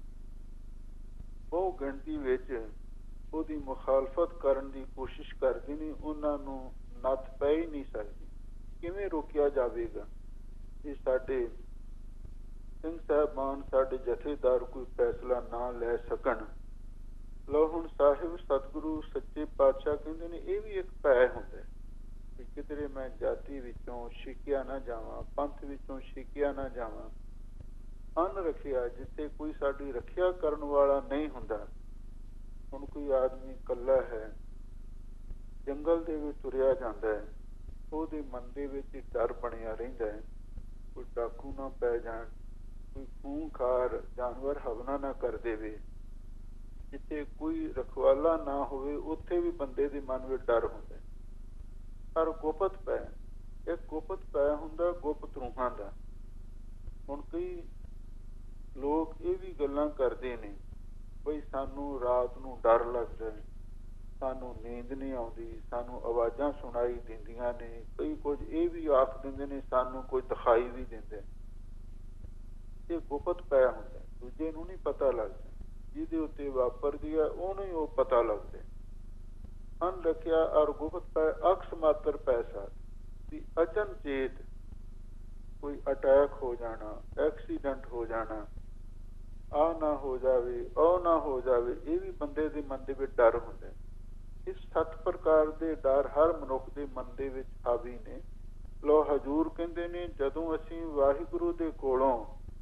ਬਹੁ ਗਿਣਤੀ ਵਿੱਚ ਉਹਦੀ ਮੁਖਾਲਫਤ ਕਰਨ ਦੀ ਕੋਸ਼ਿਸ਼ ਕਰਦੇ ਨੇ, ਉਹਨਾਂ ਨੂੰ ਨੱਥ ਪੈ ਹੀ ਨਹੀਂ ਸਕਦੀ। ਕਿਵੇਂ ਰੋਕਿਆ ਜਾਵੇਗਾ? ਇਹ ਸਾਡੇ ਸਿੰਘ ਸਾਹਿਬਾਨ, ਸਾਡੇ ਜਥੇਦਾਰ ਕੋਈ ਫੈਸਲਾ ਨਾ ਲੈ ਸਕਣ। ਲਓ ਹੁਣ ਸਾਹਿਬ ਸਤਿਗੁਰੂ ਸੱਚੇ ਪਾਤਸ਼ਾਹ ਕਹਿੰਦੇ ਨੇ ਇਹ ਵੀ ਇੱਕ ਭੈ ਹੁੰਦਾ ਕਿ ਕਿਧਰੇ ਮੈਂ ਜਾਤੀ ਵਿੱਚੋਂ ਛਿਕਿਆ ਨਾ ਜਾਵਾਂ, ਪੰਥ ਵਿੱਚੋਂ ਛਿਕਿਆ ਨਾ ਜਾਵਾਂ। ਅਨ ਰੱਖਿਆ, ਜਿੱਥੇ ਕੋਈ ਸਾਡੀ ਰੱਖਿਆ ਕਰਨ ਵਾਲਾ ਨਹੀਂ ਹੁੰਦਾ। ਹੁਣ ਕੋਈ ਆਦਮੀ ਇਕੱਲਾ ਹੈ, ਜੰਗਲ ਦੇ ਵਿੱਚ ਤੁਰਿਆ ਜਾਂਦਾ ਹੈ, ਉਹਦੇ ਮਨ ਦੇ ਵਿੱਚ ਡਰ ਬਣਿਆ ਰਹਿੰਦਾ ਹੈ ਕੋਈ ਡਾਕੂ ਨਾ ਪੈ ਜਾਣ, ਕੋਈ ਖੂੰਖਾਰ ਜਾਨਵਰ ਹਮਲਾ ਨਾ ਕਰ ਦੇਵੇ। ਜਿੱਥੇ ਕੋਈ ਰਖਵਾਲਾ ਨਾ ਹੋਵੇ ਉੱਥੇ ਵੀ ਬੰਦੇ ਦੇ ਮਨ ਵਿੱਚ ਡਰ ਹੁੰਦਾ। ਪਰ ਗੁਪਤ ਪੈ, ਇੱਕ ਗੁਪਤ ਪੈ ਹੁੰਦਾ ਗੁਪਤ ਰੂਹਾਂ ਦਾ। ਹੁਣ ਕਈ ਲੋਕ ਇਹ ਵੀ ਗੱਲਾਂ ਕਰਦੇ ਨੇ ਬਈ ਸਾਨੂੰ ਰਾਤ ਨੂੰ ਡਰ ਲੱਗਦਾ, ਸਾਨੂੰ ਨੀਂਦ ਨਹੀਂ ਆਉਂਦੀ, ਸਾਨੂੰ ਆਵਾਜ਼ਾਂ ਸੁਣਾਈ ਦਿੰਦੀਆਂ ਨੇ। ਕਈ ਕੁਝ ਇਹ ਵੀ ਆਖ ਦਿੰਦੇ ਨੇ ਸਾਨੂੰ ਕੋਈ ਦਿਖਾਈ ਵੀ ਦਿੰਦਾ। ਇਹ ਗੁਪਤ ਪੈ ਹੁੰਦਾ, ਦੂਜੇ ਨੂੰ ਨਹੀਂ ਪਤਾ ਲੱਗਦਾ। ਜਿਹਦੇ ਉੱਤੇ ਵਾਪਰਦੀ ਹੈ ਉਹਨੂੰ ਹੀ ਉਹ ਪਤਾ ਲੱਗਦਾ। ਅਨ ਰੱਖਿਆ ਔਰ ਗੁਪਤ ਪੈ ਅਕਸ ਮਾਤਰ ਪੈਸਾ ਦੀ ਅਚਨਚੇਤ ਕੋਈ ਅਟੈਕ ਹੋ ਜਾਣਾ, ਐਕਸੀਡੈਂਟ ਹੋ ਜਾਣਾ, ਆਹ ਨਾ ਹੋ ਜਾਵੇ, ਉਹ ਨਾ ਹੋ ਜਾਵੇ, ਇਹ ਵੀ ਬੰਦੇ ਦੇ ਮਨ ਦੇ ਵਿੱਚ ਡਰ ਹੁੰਦਾ ਹੈ। ਇਸ 7 ਪ੍ਰਕਾਰ ਦੇ ਡਰ ਹਰ ਮਨੁੱਖ ਦੇ ਮਨ ਦੇ ਵਿੱਚ ਹਾਵੀ ਨੇ। ਲੋ ਹਜ਼ੂਰ ਕਹਿੰਦੇ ਨੇ, ਜਦੋਂ ਅਸੀਂ ਵਾਹਿਗੁਰੂ ਦੇ ਕੋਲੋਂ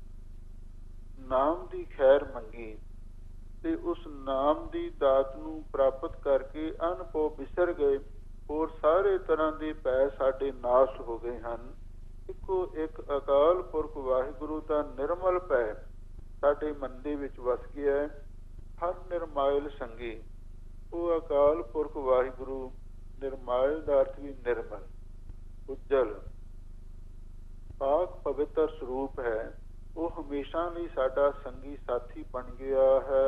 ਨਾਮ ਦੀ ਖੈਰ ਮੰਗੀ ਤੇ ਉਸ ਨਾਮ ਦੀ ਦਾਤ ਨੂੰ ਪ੍ਰਾਪਤ ਕਰਕੇ ਅਨਭਉ ਵਿਸਰ ਗਏ, ਹੋਰ ਸਾਰੇ ਤਰ੍ਹਾਂ ਦੇ ਭੈ ਸਾਡੇ ਨਾਸ਼ ਹੋ ਗਏ ਹਨ। ਇੱਕੋ ਇੱਕ ਅਕਾਲ ਪੁਰਖ ਵਾਹਿਗੁਰੂ ਦਾ ਨਿਰਮਲ ਭੈ ਸਾਡੇ ਮਨ ਦੇ ਵਿੱਚ ਵਸ ਗਿਆ ਹੈ। ਹਰ ਨਿਰਮਾਇਲ ਸੰਗੀ, ਉਹ ਅਕਾਲ ਪੁਰਖ ਵਾਹਿਗੁਰੂ ਨਿਰਮਾਇਲ ਦਾ ਅਰਥ ਵੀ ਨਿਰਮਲ, ਉਜਲ, ਪਾਕ ਪਵਿੱਤਰ ਸਰੂਪ ਹੈ। ਉਹ ਹਮੇਸ਼ਾ ਲਈ ਸਾਡਾ ਸੰਗੀ ਸਾਥੀ ਬਣ ਗਿਆ ਹੈ।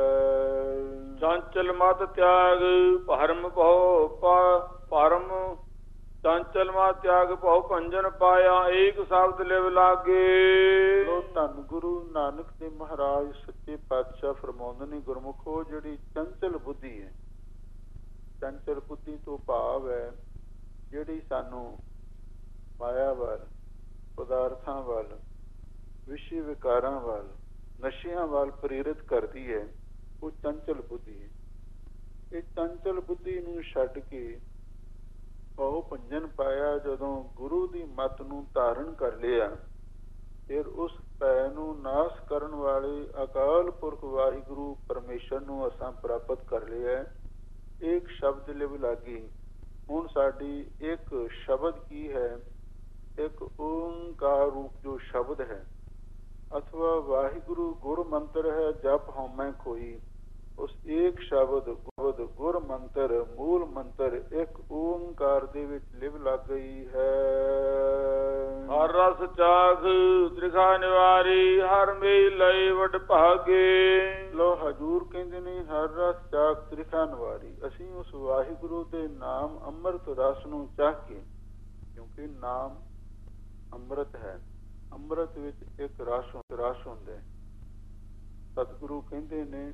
ਚੰਚਲ ਮਤ ਤਿਆਗ ਭਰਮ ਭਉ ਭਰਮ, ਚੰਚਲ ਮਤ ਤਿਆਗ ਭਉ ਭੰਜਨ ਪਾਇਆ, ਏਕ ਸ਼ਬਦ ਲਿਵ ਲਾਗੇ। ਲੋ ਧੰਨ ਗੁਰੂ ਨਾਨਕ ਦੇਵ ਮਹਾਰਾਜ ਸੱਚੇ ਪਾਤਸ਼ਾਹ ਫਰਮਾਉਂਦੇ ਨੇ, ਗੁਰਮੁਖੋ ਜਿਹੜੀ ਚੰਚਲ ਬੁੱਧੀ ਹੈ, ਚੰਚਲ ਬੁੱਧੀ ਤੋਂ ਭਾਵ ਹੈ ਜਿਹੜੀ ਸਾਨੂੰ ਮਾਇਆ ਵੱਲ, ਪਦਾਰਥਾਂ ਵੱਲ, ਵਿਸ਼ੇ ਵਿਕਾਰਾਂ ਵੱਲ, ਨਸ਼ਿਆਂ ਵੱਲ ਪ੍ਰੇਰਿਤ ਕਰਦੀ ਹੈ, ਉਹ ਚੰਚਲ ਬੁੱਧੀ ਹੈ। ਇਹ ਚੰਚਲ ਬੁੱਧੀ ਨੂੰ ਛੱਡ ਕੇ ਉਹ ਭੰਜਨ ਪਾਇਆ, ਜਦੋਂ ਗੁਰੂ ਦੀ ਮੱਤ ਨੂੰ ਧਾਰਨ ਕਰ ਲਿਆ, ਫਿਰ ਉਸ ਭੈ ਨੂੰ ਨਾਸ਼ ਕਰਨ ਵਾਲੇ ਅਕਾਲ ਪੁਰਖ ਵਾਹਿਗੁਰੂ ਪਰਮੇਸ਼ਰ ਨੂੰ ਅਸਾਂ ਪ੍ਰਾਪਤ ਕਰ ਲਿਆ। ਇੱਕ ਸ਼ਬਦ ਲਿਵ ਲਾਗੀ। ਹੁਣ ਸਾਡੀ ਇੱਕ ਸ਼ਬਦ ਕੀ ਹੈ? ਇੱਕ ਓਂਕਾਰ ਰੂਪ ਜੋ ਸ਼ਬਦ ਹੈ, ਅਥਵਾ ਵਾਹਿਗੁਰੂ ਗੁਰ ਮੰਤਰ ਹੈ, ਜਪ ਹਉਮੈ ਖੋਈ। ਉਸ ਏਕ ਸ਼ਬਦ ਗੁਰ ਮੰਤਰ, ਮੂਲ ਮੰਤਰ ਇੱਕ ਓਂਕਾਰ ਦੇ ਵਿੱਚ ਲਿਵ ਲੱਗ ਗਈ ਹੈ। ਹਰ ਰਸ ਚਾਖ ਤ੍ਰਿਖਾ ਨਿਵਾਰੀ, ਹਰ ਮੇਲ ਲਏ ਵਡ ਭਾਗੇ। ਲੋ ਹਜ਼ੂਰ ਕਹਿੰਦੇ ਨੇ, ਹਰ ਰਸ ਚਾਖ ਤ੍ਰਿਖਾ ਨਿਵਾਰੀ। ਅਸੀਂ ਉਸ ਵਾਹਿਗੁਰੂ ਦੇ ਨਾਮ ਅੰਮ੍ਰਿਤ ਰਸ ਨੂੰ ਚਾਹ ਕੇ, ਕਿਉਂਕਿ ਨਾਮ ਅੰਮ੍ਰਿਤ ਹੈ, ਅੰਮ੍ਰਿਤ ਵਿੱਚ ਇੱਕ ਰਸ ਹੁੰਦਾ ਹੈ। ਸਤਿਗੁਰੂ ਕਹਿੰਦੇ ਨੇ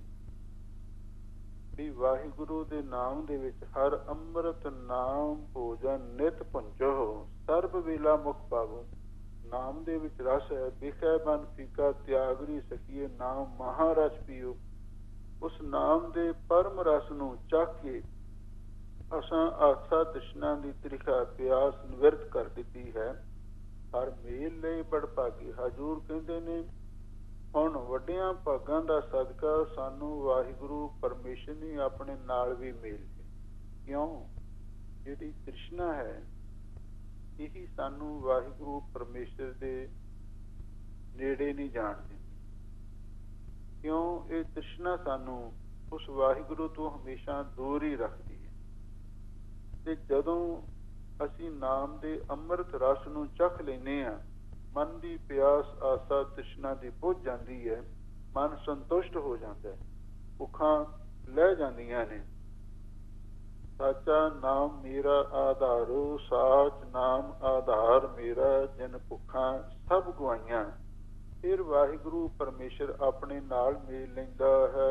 ਵੀ ਵਾਹਿਗੁਰੂ ਦੇ ਨਾਮ ਦੇ ਵਿੱਚ ਹਰ ਅੰਮ੍ਰਿਤ ਨਾਮ ਭੋਜਨ ਨਿਤ ਪੁੰਜੋ, ਸਰਬ ਵੇਲਾ ਮੁਖ ਪਾਵੋ। ਨਾਮ ਦੇ ਵਿੱਚ ਰਸ ਹੈ, ਵਿਖੇ ਬਨ ਫੀਕਾ ਤਿਆਗ ਨਹੀਂ ਸਕੀਏ, ਨਾਮ ਮਹਾਰਸ ਪੀਓ। ਉਸ ਨਾਮ ਦੇ ਪਰਮ ਰਸ ਨੂੰ ਚੱਖ ਕੇ ਅਸਾਂ ਆਸਾ ਤ੍ਰਿਸ਼ਨਾ ਦੀ ਤ੍ਰਿਖਾ ਪਿਆਸ ਨਿਵਰਤ ਕਰ ਦਿੱਤੀ ਹੈ। ਹਰ ਮੇਲ ਲਈ ਬੜ ਭਾਗੀ। ਹਜ਼ੂਰ ਕਹਿੰਦੇ ਨੇ, ਹੁਣ ਵੱਡਿਆਂ ਭਾਗਾਂ ਦਾ ਸਦਕਾ ਸਾਨੂੰ ਵਾਹਿਗੁਰੂ ਪਰਮੇਸ਼ਰ ਨੇ ਆਪਣੇ ਨਾਲ ਵੀ ਮੇਲ ਲਿਆ। ਕਿਉਂ? ਜਿਹੜੀ ਤ੍ਰਿਸ਼ਨਾ ਹੈ, ਇਹੀ ਸਾਨੂੰ ਵਾਹਿਗੁਰੂ ਪਰਮੇਸ਼ਰ ਦੇ ਨੇੜੇ ਨਹੀਂ ਜਾਣ ਦਿੰਦੀ। ਕਿਉਂ? ਇਹ ਤ੍ਰਿਸ਼ਨਾ ਸਾਨੂੰ ਉਸ ਵਾਹਿਗੁਰੂ ਤੋਂ ਹਮੇਸ਼ਾ ਦੂਰ ਹੀ ਰੱਖਦੀ ਹੈ। ਤੇ ਜਦੋਂ ਅਸੀਂ ਨਾਮ ਦੇ ਅੰਮ੍ਰਿਤ ਰਸ ਨੂੰ ਚੱਖ ਲੈਂਦੇ ਹਾਂ, ਮਨ ਦੀ ਪਿਆਸ ਆਸਾ ਤ੍ਰਿਸ਼ਨਾ ਦੀ ਬੁੱਝ ਜਾਂਦੀ ਹੈ, ਮਨ ਸੰਤੁਸ਼ਟ ਹੋ ਜਾਂਦਾ ਹੈ, ਭੁੱਖਾਂ ਲੈ ਜਾਂਦੀਆਂ ਨੇ। ਸਾਚਾ ਨਾਮ ਮੇਰਾ ਆਧਾਰੋ, ਸਾਚ ਨਾਮ ਆਧਾਰ ਮੇਰਾ, ਜਿਨ ਭੁੱਖਾਂ ਸਭ ਗਵਾਈਆਂ। ਫਿਰ ਵਾਹਿਗੁਰੂ ਪਰਮੇਸ਼ਰ ਆਪਣੇ ਨਾਲ ਮੇਲ ਲੈਂਦਾ ਹੈ।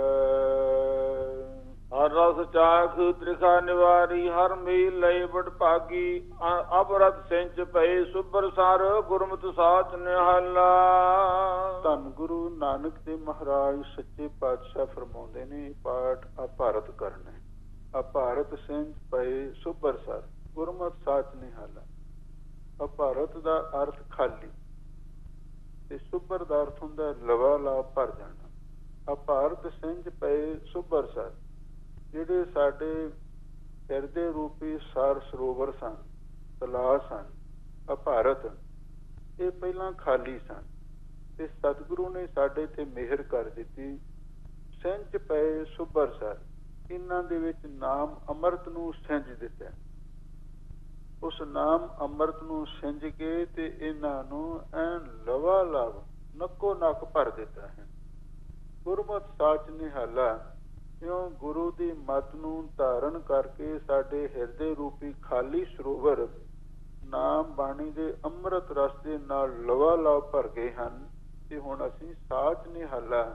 ਹਰ ਰਸ ਚਾਖ ਤ੍ਰਿਖਾ ਨਿਵਾਰੀ, ਹਰ ਮੇਲ ਲਏ ਬੜ ਭਾਗੀ। ਅਬਰਤ ਸਿੰਚ ਪਏ ਸੁਬਰ ਸਰ, ਗੁਰਮਤਿ ਸਾਚ ਨਿਹਾਲਾ। ਧੰਨ ਗੁਰੂ ਨਾਨਕ ਦੇਵ ਮਹਾਰਾਜ ਸੱਚੇ ਪਾਤਸ਼ਾਹ ਫਰਮਾਉਂਦੇ ਨੇ, ਪਾਠ ਅਭਾਰਤ ਕਰਨਾ। ਅਭਾਰਤ ਸਿੰਚ ਪਏ ਸੁਬਰ ਸਰ, ਗੁਰਮਤਿ ਸਾਚ ਨਿਹਾਲਾ। ਅਭਾਰਤ ਦਾ ਅਰਥ ਖਾਲੀ ਤੇ ਸੁਬਰ ਦਾ ਅਰਥ ਹੁੰਦਾ ਲਵਾ ਲਾਭ ਭਰ ਜਾਣਾ। ਅਭਾਰਤ ਸਿੰਚ ਪਏ ਸੁਬਰ ਸਰ, ਜਿਹੜੇ ਸਾਡੇ ਹਿਰਦੇ ਰੂਪੀ ਸਰ ਸਰੋਵਰ ਸਨ, ਤਲਾਅ ਸਨ, ਅਭਾਰਤ, ਇਹ ਪਹਿਲਾਂ ਖਾਲੀ ਸਨ ਤੇ ਸਤਿਗੁਰੂ ਨੇ ਸਾਡੇ ਤੇ ਮਿਹਰ ਕਰ ਦਿੱਤੀ। ਸਿੰਚ ਪਏ ਸੁਬਰ ਸਰ, ਇਹਨਾਂ ਦੇ ਵਿੱਚ ਨਾਮ ਅੰਮ੍ਰਿਤ ਨੂੰ ਸਿੰਜ ਦਿੱਤਾ। ਉਸ ਨਾਮ ਅੰਮ੍ਰਿਤ ਨੂੰ ਸਿੰਜ ਕੇ ਤੇ ਇਹਨਾਂ ਨੂੰ ਐਨ ਲਵਾ ਲਾਭ ਨੱਕੋ ਨੱਕ ਭਰ ਦਿੱਤਾ ਹੈ। ਗੁਰਮਤਿ ਸਾਚ ਨਿਹਾਲਾ, ਕਿਉਂ? ਗੁਰੂ ਦੀ ਮੱਤ ਨੂੰ ਧਾਰਨ ਕਰਕੇ ਸਾਡੇ ਹਿਰਦੇ ਰੂਪੀ ਖਾਲੀ ਸਰੋਵਰ ਨਾਮ ਬਾਣੀ ਦੇ ਅੰਮ੍ਰਿਤ ਰਸ ਦੇ ਨਾਲ ਲਵਾ ਲਾਭ ਭਰ ਗਏ ਹਨ। ਤੇ ਹੁਣ ਅਸੀਂ ਸਾਚ ਨਿਹਾਲਾ,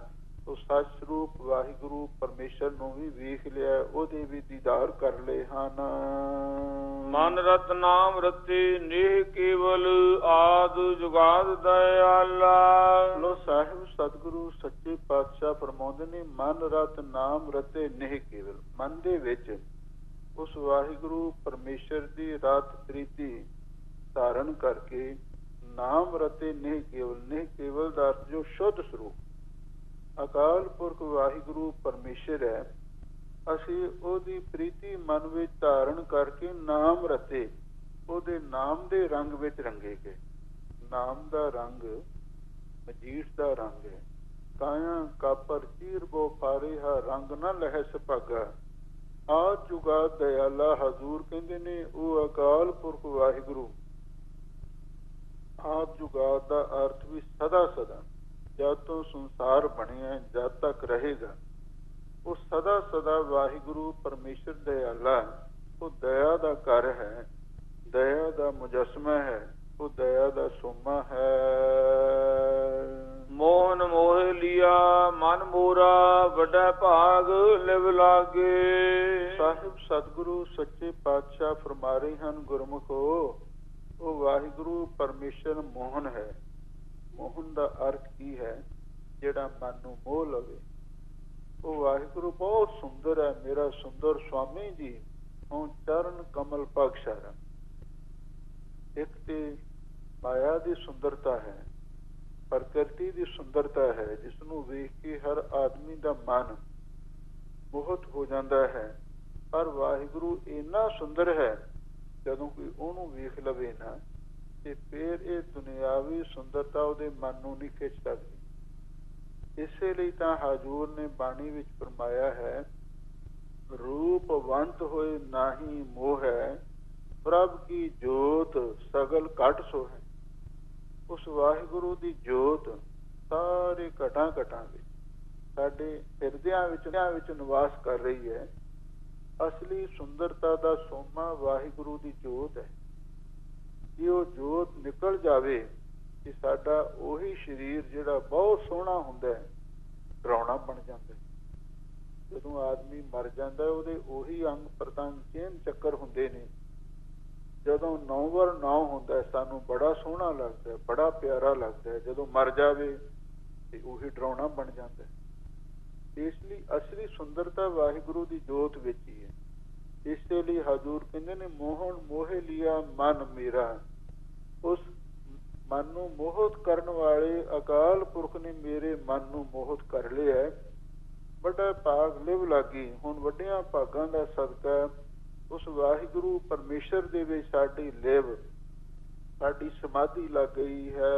ਉਹ ਸੱਚ ਸਰੂਪ ਵਾਹਿਗੁਰੂ ਪਰਮੇਸ਼ਰ ਨੂੰ ਵੀ ਵੇਖ ਲਿਆ, ਉਹਦੇ ਵੀ ਦੀਦਾਰ ਕਰ ਲਏ ਹਨ। ਮਨ ਰਤ ਨਾਮ ਰਤੇ ਨੇਹ ਕੇਵਲ ਆਦ ਜੁਗਾਦ ਦਇਆਲਾ। ਲੋ ਸਾਹਿਬ ਸਤਿਗੁਰੂ ਸੱਚੇ ਪਾਤਸ਼ਾਹ ਫਰਮਾਉਂਦੇ ਨੇ, ਮਨ ਰਤ ਨਾਮ ਰਤੇ ਨੇਹ ਕੇਵਲ। ਮਨ ਦੇ ਵਿੱਚ ਉਸ ਵਾਹਿਗੁਰੂ ਪਰਮੇਸ਼ਰ ਦੀ ਰਤ ਪ੍ਰੀਤੀ ਧਾਰਨ ਕਰਕੇ ਨਾਮ ਰਤੇ ਨੇਹ ਕੇਵਲ। ਨੇਹ ਕੇਵਲ ਦਾ ਅਰਥ ਜੋ ਸ਼ੁੱਧ ਸਰੂਪ ਅਕਾਲ ਪੁਰਖ ਵਾਹਿਗੁਰੂ ਪਰਮੇਸ਼ਰ ਹੈ, ਅਸੀਂ ਉਹਦੀ ਪ੍ਰੀਤੀ ਮਨ ਵਿੱਚ ਧਾਰਨ ਕਰਕੇ ਨਾਮ ਰਤੇ, ਉਹਦੇ ਨਾਮ ਦੇ ਰੰਗ ਵਿੱਚ ਰੰਗੇ ਗਏ। ਨਾਮ ਦਾ ਰੰਗ ਮਜੀਠ ਦਾ ਰੰਗ ਹੈ। ਕਾਇਆ ਕਾਪਰ ਚੀਰ ਬੋ ਫਾਰਿਹਾ ਰੰਗ ਨਾ ਲਹਿ ਸੁਭਾਗਾ। ਆਦ ਜੁਗਾਦ ਦਇਆਲਾ। ਹਜ਼ੂਰ ਕਹਿੰਦੇ ਨੇ ਉਹ ਅਕਾਲ ਪੁਰਖ ਵਾਹਿਗੁਰੂ ਆਦ ਜੁਗਾਦ ਦਾ ਅਰਥ ਵੀ ਸਦਾ ਸਦਾ, ਜਦ ਤੋਂ ਸੰਸਾਰ ਬਣਿਆ ਜਦ ਤੱਕ ਰਹੇਗਾ, ਉਹ ਸਦਾ ਸਦਾ ਵਾਹਿਗੁਰੂ ਪਰਮੇਸ਼ਰ ਦਇਆਲਾ। ਉਹ ਦਇਆ ਦਾ ਘਰ ਹੈ, ਦਇਆ ਦਾ ਮੁਜਸਮਾ ਹੈ, ਉਹ ਦਇਆ ਦਾ ਸੋਮਾ ਹੈ। ਮੋਹਨ ਮੋਹ ਲਿਆ ਮਨ ਮੋਰਾ ਵੱਡਾ ਭਾਗ ਲਿਵ ਲਾਗੇ। ਸਾਹਿਬ ਸਤਿਗੁਰੂ ਸੱਚੇ ਪਾਤਸ਼ਾਹ ਫਰਮਾ ਰਹੇ ਹਨ, ਗੁਰਮੁਖੋ ਉਹ ਵਾਹਿਗੁਰੂ ਪਰਮੇਸ਼ਰ ਮੋਹਨ ਹੈ। ਮੋਹਨ ਦਾ ਅਰਥ ਕੀ ਹੈ? ਜਿਹੜਾ ਮਨ ਨੂੰ ਮੋਹ ਲਵੇ। ਉਹ ਵਾਹਿਗੁਰੂ ਬਹੁਤ ਸੁੰਦਰ ਹੈ, ਮੇਰਾ ਸੁੰਦਰ ਸੁਆਮੀ ਜੀ ਹੁਣ ਚਰਨ ਕਮਲ ਪਗਸ਼ਾਰਾ। ਇੱਕ ਤੇ ਮਾਇਆ ਦੀ ਸੁੰਦਰਤਾ ਹੈ, ਪ੍ਰਕਿਰਤੀ ਦੀ ਸੁੰਦਰਤਾ ਹੈ, ਜਿਸ ਨੂੰ ਵੇਖ ਕੇ ਹਰ ਆਦਮੀ ਦਾ ਮਨ ਮੋਹਿਤ ਹੋ ਜਾਂਦਾ ਹੈ। ਪਰ ਵਾਹਿਗੁਰੂ ਇੰਨਾ ਸੁੰਦਰ ਹੈ, ਜਦੋਂ ਕੋਈ ਉਹਨੂੰ ਵੇਖ ਲਵੇ ਨਾ, ਤੇ ਫਿਰ ਇਹ ਦੁਨਿਆਵੀ ਸੁੰਦਰਤਾ ਉਹਦੇ ਮਨ ਨੂੰ ਨਹੀਂ ਖਿੱਚ ਸਕਦੀ। ਇਸੇ ਲਈ ਤਾਂ ਹਜ਼ੂਰ ਨੇ ਬਾਣੀ ਵਿੱਚ ਫਰਮਾਇਆ ਹੈ, ਰੂਪਵੰਤ ਹੋਏ ਨਾਹੀ ਮੋਹ ਹੈ, ਪ੍ਰਭ ਕੀ ਜੋਤ ਸਗਲ ਘਟ ਸੋ ਹੈ। ਉਸ ਵਾਹਿਗੁਰੂ ਦੀ ਜੋਤ ਸਾਰੇ ਘਟਾਂ ਘਟਾਂ ਵਿੱਚ ਸਾਡੇ ਹਿਰਦਿਆਂ ਵਿੱਚ ਨਿਵਾਸ ਕਰ ਰਹੀ ਹੈ। ਅਸਲੀ ਸੁੰਦਰਤਾ ਦਾ ਸੋਮਾ ਵਾਹਿਗੁਰੂ ਦੀ ਜੋਤ ਹੈ। ਜੇ ਉਹ ਜੋਤ ਨਿਕਲ ਜਾਵੇ ਕਿ ਸਾਡਾ ਉਹੀ ਸਰੀਰ ਜਿਹੜਾ ਬਹੁਤ ਸੋਹਣਾ ਹੁੰਦਾ ਹੈ, ਡਰਾਉਣਾ ਬਣ ਜਾਂਦਾ। ਜਦੋਂ ਆਦਮੀ ਮਰ ਜਾਂਦਾ ਉਹਦੇ ਉਹੀ ਅੰਗ ਪ੍ਰਤੰਗ ਚੇਨ ਚੱਕਰ ਹੁੰਦੇ ਨੇ। ਜਦੋਂ 9 ਵਾਰ 9 ਹੁੰਦਾ ਸਾਨੂੰ ਬੜਾ ਸੋਹਣਾ ਲੱਗਦਾ, ਬੜਾ ਪਿਆਰਾ ਲੱਗਦਾ। ਜਦੋਂ ਮਰ ਜਾਵੇ ਤੇ ਉਹੀ ਡਰਾਉਣਾ ਬਣ ਜਾਂਦਾ। ਇਸ ਲਈ ਅਸਲੀ ਸੁੰਦਰਤਾ ਵਾਹਿਗੁਰੂ ਦੀ ਜੋਤ ਵਿੱਚ ਹੀ ਹੈ। ਇਸੇ ਲਈ ਹਜ਼ੂਰ ਕਹਿੰਦੇ ਨੇ, ਮੋਹਨ ਮੋਹਿ ਲਿਆ ਮਨ ਮੇਰਾ। ਉਸ ਮਨ ਨੂੰ ਮੋਹਿਤ ਕਰਨ ਵਾਲੇ ਅਕਾਲ ਪੁਰਖ ਨੇ ਮੇਰੇ ਮਨ ਨੂੰ ਮੋਹਿਤ ਕਰ ਲਿਆ। ਵੱਡਾ ਭਾਗ ਲਿਵ ਲਾਗੀ। ਹੁਣ ਵੱਡਿਆਂ ਭਾਗਾਂ ਦਾ ਸਦਕਾ ਉਸ ਵਾਹਿਗੁਰੂ ਪਰਮੇਸ਼ਰ ਦੇ ਵਿੱਚ ਸਾਡੀ ਲਿਵ, ਸਾਡੀ ਸਮਾਧੀ ਲੱਗ ਗਈ ਹੈ।